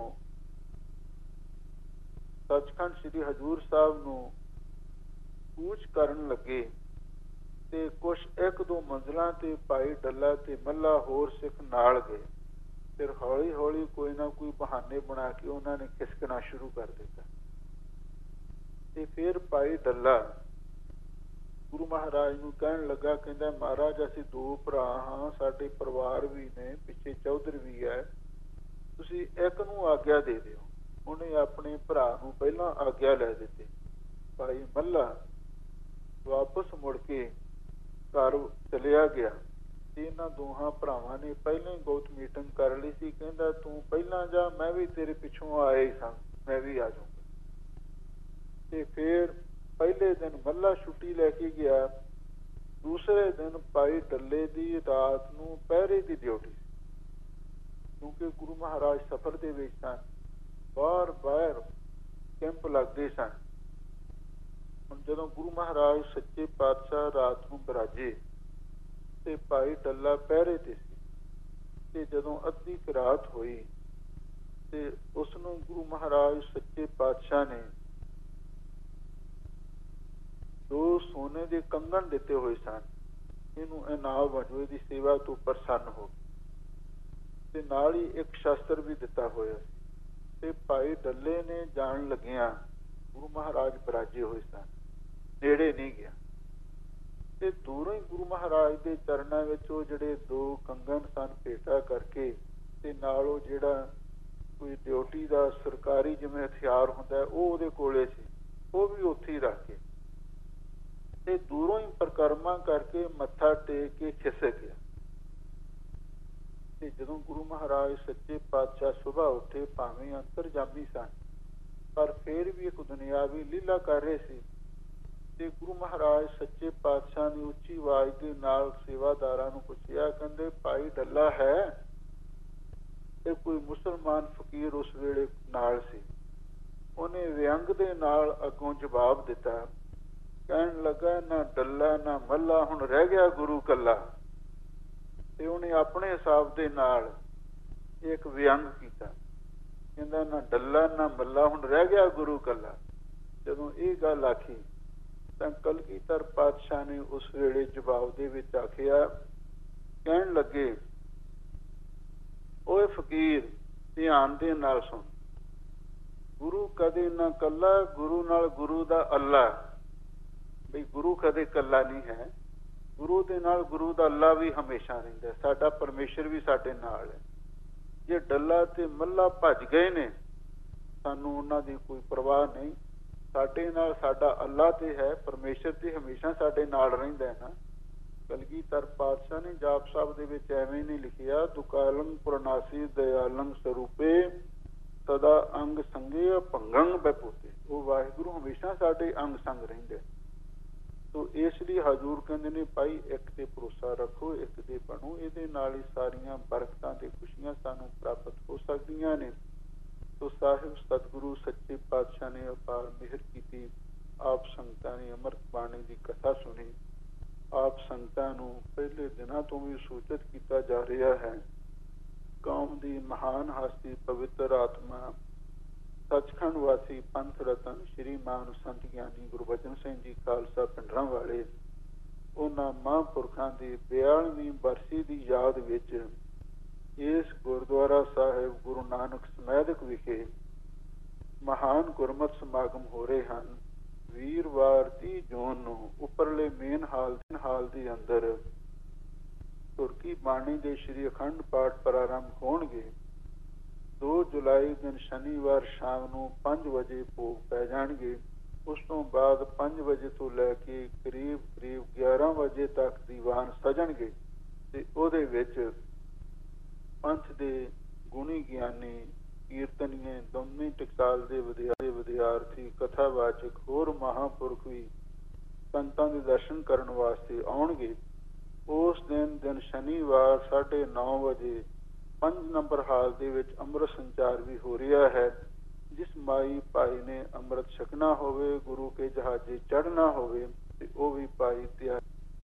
ਸੱਚਖੰਡ ਸ੍ਰੀ ਹਜ਼ੂਰ ਸਾਹਿਬ ਨੂੰ ਕੂਚ ਕਰਨ ਲੱਗੇ ਤੇ ਕੁਛ 1-2 ਮੰਜ਼ਲਾਂ ਤੇ ਭਾਈ ਡੱਲਾ ਤੇ ਮੱਲਾ ਹੋਰ ਸਿੱਖ ਨਾਲ ਗਏ। ਫਿਰ ਹੌਲੀ ਹੌਲੀ ਕੋਈ ਨਾ ਕੋਈ ਬਹਾਨੇ ਬਣਾ ਕੇ ਉਹਨਾਂ ਨੇ ਖਿਸਕਣਾ ਸ਼ੁਰੂ ਕਰ ਦਿੱਤਾ ਤੇ ਫਿਰ ਭਾਈ ਡੱਲਾ ਗੁਰੂ ਮਹਾਰਾਜ ਨੂੰ ਕਹਿਣ ਲੱਗਾ, ਕਹਿੰਦਾ ਮਹਾਰਾਜ ਅਸੀਂ 2 ਭਰਾ ਹਾਂ, ਸਾਡੇ ਪਰਿਵਾਰ ਵੀ ਨੇ, ਪਿੱਛੇ ਚੌਧਰ ਵੀ ਹੈ, ਤੁਸੀਂ ਇੱਕ ਨੂੰ ਆਗਿਆ ਦੇ ਦਿਓ। ਉਹਨੇ ਆਪਣੇ ਭਰਾ ਨੂੰ ਪਹਿਲਾਂ ਆਗਿਆ ਲੈ ਦਿੱਤੀ। ਭਾਈ ਮੱਲਾ ਵਾਪਸ ਮੁੜ ਕੇ ਘਰ ਚਲਿਆ ਗਿਆ ਤੇ ਇਹਨਾਂ ਦੋਹਾਂ ਭਰਾਵਾਂ ਨੇ ਪਹਿਲਾਂ ਹੀ ਬਹੁਤ ਮੀਟਿੰਗ ਕਰ ਲਈ ਸੀ, ਕਹਿੰਦਾ ਤੂੰ ਪਹਿਲਾਂ ਜਾ, ਮੈਂ ਵੀ ਤੇਰੇ ਪਿੱਛੋਂ ਆਇਆ ਹੀ ਸਾਂ, ਮੈਂ ਵੀ ਆ ਜਾਊਂਗਾ। ਤੇ ਫਿਰ ਪਹਿਲੇ ਦਿਨ ਮੱਲਾ ਛੁੱਟੀ ਲੈ ਕੇ ਗਿਆ, ਦੂਸਰੇ ਦਿਨ ਭਾਈ ਡੱਲੇ ਦੀ ਰਾਤ ਨੂੰ ਪਹਿਰੇ ਦੀ ਡਿਊਟੀ ਸੀ, ਕਿਉਂਕਿ ਗੁਰੂ ਮਹਾਰਾਜ ਸਫ਼ਰ ਦੇ ਵਿੱਚ ਸਨ, ਬਾਹਰ ਕੈਂਪ ਲੱਗਦੇ ਸਨ। ਹੁਣ ਜਦੋਂ ਗੁਰੂ ਮਹਾਰਾਜ ਸੱਚੇ ਪਾਤਸ਼ਾਹ ਰਾਤ ਨੂੰ ਬਿਰਾਜੇ ਤੇ ਭਾਈ ਡੱਲਾ ਪਹਿਰੇ ਤੇ ਸੀ ਤੇ ਜਦੋਂ ਅੱਧੀ ਕੁ ਰਾਤ ਹੋਈ ਤੇ ਉਸ ਨੂੰ ਗੁਰੂ ਮਹਾਰਾਜ ਸੱਚੇ ਪਾਤਸ਼ਾਹ ਨੇ 2 ਸੋਨੇ ਦੇ ਕੰਗਣ ਦਿੱਤੇ ਹੋਏ ਸਨ, ਇਹਨੂੰ ਇਨਾਮ ਵਜੋਂ ਇਹਦੀ ਸੇਵਾ ਤੋਂ ਪ੍ਰਸੰਨ ਹੋ, ਤੇ ਨਾਲ ਹੀ ਇੱਕ ਸ਼ਸਤਰ ਵੀ ਦਿੱਤਾ ਹੋਇਆ ਸੀ। ਤੇ ਭਾਈ ਡੱਲੇ ਨੇ ਜਾਣ ਲੱਗਿਆ, ਗੁਰੂ ਮਹਾਰਾਜ ਬਿਰਾਜੇ ਹੋਏ ਸਨ, ਨੇੜੇ ਨਹੀਂ ਗਿਆ ਤੇ ਦੂਰੋਂ ਹੀ ਗੁਰੂ ਮਹਾਰਾਜ ਦੇ ਚਰਨਾਂ ਵਿੱਚ ਉਹ ਜਿਹੜੇ 2 ਕੰਗਣ ਸਨ ਭੇਟਾ ਕਰਕੇ ਤੇ ਨਾਲ ਉਹ ਜਿਹੜਾ ਕੋਈ ਡਿਊਟੀ ਦਾ ਸਰਕਾਰੀ ਜਿਵੇਂ ਹਥਿਆਰ ਹੁੰਦਾ ਉਹ ਉਹਦੇ ਕੋਲੇ ਸੀ, ਉਹ ਵੀ ਉੱਥੇ ਹੀ ਰੱਖ ਕੇ ਤੇ ਦੂਰੋਂ ਹੀ ਪਰਿਕਰਮਾ ਕਰਕੇ ਮੱਥਾ ਟੇਕ ਕੇ ਖਿਸਕ ਗਿਆ। ਤੇ ਜਦੋਂ ਗੁਰੂ ਮਹਾਰਾਜ ਸੱਚੇ ਪਾਤਸ਼ਾਹ ਸੁਬਾਹ ਉੱਠੇ, ਭਾਵੇਂ ਅੰਤਰਜਾਮੀ ਸਨ, ਪਰ ਫਿਰ ਵੀ ਇੱਕ ਦੁਨਿਆਵੀ ਲੀਲਾ ਕਰ ਰਹੇ ਸੀ। ਤੇ ਗੁਰੂ ਮਹਾਰਾਜ ਸੱਚੇ ਪਾਤਸ਼ਾਹ ਨੇ ਉੱਚੀ ਆਵਾਜ਼ ਦੇ ਨਾਲ ਸੇਵਾਦਾਰਾਂ ਨੂੰ ਪੁੱਛਿਆ, ਕਹਿੰਦੇ ਭਾਈ ਡੱਲਾ ਹੈ? ਤੇ ਕੋਈ ਮੁਸਲਮਾਨ ਫਕੀਰ ਉਸ ਵੇਲੇ ਨਾਲ ਸੀ। ਉਹਨੇ ਵਿਅੰਗ ਦੇ ਨਾਲ ਅੱਗੋਂ ਜਵਾਬ ਦਿੱਤਾ, ਕਹਿਣ ਲੱਗਾ, ਨਾ ਡੱਲਾ ਨਾ ਮੱਲਾ, ਹੁਣ ਰਹਿ ਗਿਆ ਗੁਰੂ ਕੱਲਾ। ਤੇ ਉਹਨੇ ਆਪਣੇ ਹਿਸਾਬ ਦੇ ਨਾਲ ਇੱਕ ਵਿਅੰਗ ਕੀਤਾ, ਕਹਿੰਦਾ ਨਾ ਡੱਲਾ ਨਾ ਮੱਲਾ, ਹੁਣ ਰਹਿ ਗਿਆ ਗੁਰੂ ਕੱਲਾ। ਜਦੋਂ ਇਹ ਗੱਲ ਆਖੀ ਤਾਂ ਕਲਗੀਧਰ ਪਾਤਸ਼ਾਹ ਨੇ ਉਸ ਵੇਲੇ ਜਵਾਬ ਦੇ ਵਿੱਚ ਆਖਿਆ, ਕਹਿਣ ਲੱਗੇ, ਓਏ ਫਕੀਰ, ਧਿਆਨ ਦੇ ਨਾਲ ਸੁਣ, ਗੁਰੂ ਕਦੇ ਨਾ ਕੱਲਾ, ਗੁਰੂ ਨਾਲ ਗੁਰੂ ਦਾ ਅੱਲਾ। ਬਈ ਗੁਰੂ ਕਦੇ ਕੱਲਾ ਨਹੀਂ ਹੈ, ਗੁਰੂ ਦੇ ਨਾਲ ਗੁਰੂ ਦਾ ਅੱਲਾ ਵੀ ਹਮੇਸ਼ਾ ਰਹਿੰਦਾ, ਸਾਡਾ ਪਰਮੇਸ਼ਰ ਵੀ ਸਾਡੇ ਨਾਲ ਹੈ। ਜੇ ਡੱਲਾ ਤੇ ਮੱਲਾ ਭੱਜ ਗਏ ਨੇ, ਸਾਨੂੰ ਉਹਨਾਂ ਦੀ ਕੋਈ ਪਰਵਾਹ ਨਹੀਂ, ਸਾਡੇ ਨਾਲ ਸਾਡਾ ਅੱਲਾ ਤੇ ਹੈ, ਪਰਮੇਸ਼ਰ ਤੇ ਹਮੇਸ਼ਾ ਸਾਡੇ ਨਾਲ ਰਹਿੰਦਾ ਹੈ ਨਾ। ਕਲਗੀਧਰ ਪਾਤਸ਼ਾਹ ਨੇ ਜਾਪ ਸਾਹਿਬ ਦੇ ਵਿੱਚ ਐਵੇਂ ਨਹੀਂ ਲਿਖਿਆ, ਦੁਕਾਲੰ ਪੁਰਨਾਸੀ ਦਇਆਲੰ ਸਰੂਪੇ ਸਦਾ ਅੰਗ ਸੰਗੇ ਭੰਗੰ ਬੈਪੂਤੇ। ਉਹ ਵਾਹਿਗੁਰੂ ਹਮੇਸ਼ਾ ਸਾਡੇ ਅੰਗ ਸੰਗ ਰਹਿੰਦੇ। ਤੋ ਇਸ ਲਈ ਹਜ਼ੂਰ ਕਹਿੰਦੇ ਨੇ, ਭਾਈ ਇੱਕ ਤੇ ਭਰੋਸਾ ਰੱਖੋ, ਇੱਕ ਦੇ ਬਣੋ, ਇਹਦੇ ਨਾਲ ਹੀ ਸਾਰੀਆਂ ਬਰਕਤਾਂ ਤੇ ਖੁਸ਼ੀਆਂ ਸਾਨੂੰ ਪ੍ਰਾਪਤ ਹੋ ਸਕਦੀਆਂ ਨੇ। ਤੋ ਸਾਹਿਬ ਸਤਿਗੁਰੂ ਸੱਚੇ ਪਾਤਸ਼ਾਹ ਨੇ ਅਪਾਰ ਮਿਹਰ ਕੀਤੀ। ਆਪ ਸੰਗਤਾਂ ਨੇ ਅੰਮ੍ਰਿਤ ਬਾਣੀ ਦੀ ਕਥਾ ਸੁਣੀ। ਆਪ ਸੰਗਤਾਂ ਨੂੰ ਪਹਿਲੇ ਦਿਨਾਂ ਤੋਂ ਵੀ ਸੂਚਿਤ ਕੀਤਾ ਜਾ ਰਿਹਾ ਹੈ, ਕੌਮ ਦੀ ਮਹਾਨ ਹਸਤੀ, ਪਵਿੱਤਰ ਆਤਮਾ, ਸੱਚਖੰਡ ਵਾਸੀ, ਪੰਥ ਰਤਨ, ਸ਼੍ਰੀ ਮਾਨ ਸੰਤ ਗਿਆਨੀ ਗੁਰਬਚਨ ਸਿੰਘ ਜੀ ਖਾਲਸਾ ਪਿੰਡਰਾਂ ਵਾਲੇ, ਉਹਨਾਂ ਮਹਾਂਪੁਰਖਾਂ ਦੀ 42ਵੀਂ ਬਰਸੀ ਦੀ ਯਾਦ ਵਿੱਚ ਇਸ ਗੁਰਦੁਆਰਾ ਸਾਹਿਬ ਗੁਰੂ ਨਾਨਕ ਸਮੈਦਕ ਵਿਖੇ ਮਹਾਨ ਗੁਰਮਤਿ ਸਮਾਗਮ ਹੋ ਰਹੇ ਹਨ। ਵੀਰਵਾਰ 30 ਜੂਨ ਨੂੰ ਉੱਪਰਲੇ ਮੇਨ ਹਾਲ ਦੇ ਅੰਦਰ ਤੁਰਕੀ ਬਾਣੀ ਦੇ ਸ਼੍ਰੀ ਅਖੰਡ ਪਾਠ ਪ੍ਰਾਰੰਭ ਹੋਣਗੇ। 2 ਜੁਲਾਈ ਦਿਨ ਸ਼ਨੀਵਾਰ ਸ਼ਾਮ ਨੂੰ 5 ਵਜੇ ਭੋਗ ਪੈ ਜਾਣਗੇ। ਉਸ ਤੋਂ ਬਾਅਦ 5 ਵਜੇ ਤੋਂ ਲੈ ਕੇ ਕਰੀਬ 11 ਵਜੇ ਤੱਕ ਦੀਵਾਨ ਸਜਣਗੇ ਤੇ ਉਹਦੇ ਵਿੱਚ ਪੰਥ ਦੇ ਗੁਣੀ ਗਿਆਨੀ, ਕੀਰਤਨੀਏ, ਦੋਨੇ ਟਕਸਾਲ ਦੇ ਵਿਦਿਆਰਥੀ, ਕਥਾਵਾਚਕ, ਹੋਰ ਮਹਾਂਪੁਰਖ ਵੀ ਸੰਤਾਂ ਦੇ ਦਰਸ਼ਨ ਕਰਨ ਵਾਸਤੇ ਆਉਣਗੇ। ਉਸ ਦਿਨ ਸ਼ਨੀਵਾਰ 9:30 ਵਜੇ 5 ਨੰਬਰ ਹਾਲ ਦੇ ਵਿੱਚ ਅੰਮ੍ਰਿਤ ਸੰਚਾਰ ਵੀ ਹੋ ਰਿਹਾ ਹੈ। ਜਿਸ ਮਾਈ ਭਾਈ ਨੇ ਅੰਮ੍ਰਿਤ ਛਕਣਾ ਹੋਵੇ, ਗੁਰੂ ਕੇ ਜਹਾਜ਼ੇ ਚੜ੍ਹਨਾ ਹੋਵੇ, ਤੇ ਉਹ ਵੀ ਭਾਈ ਤਿਆਰ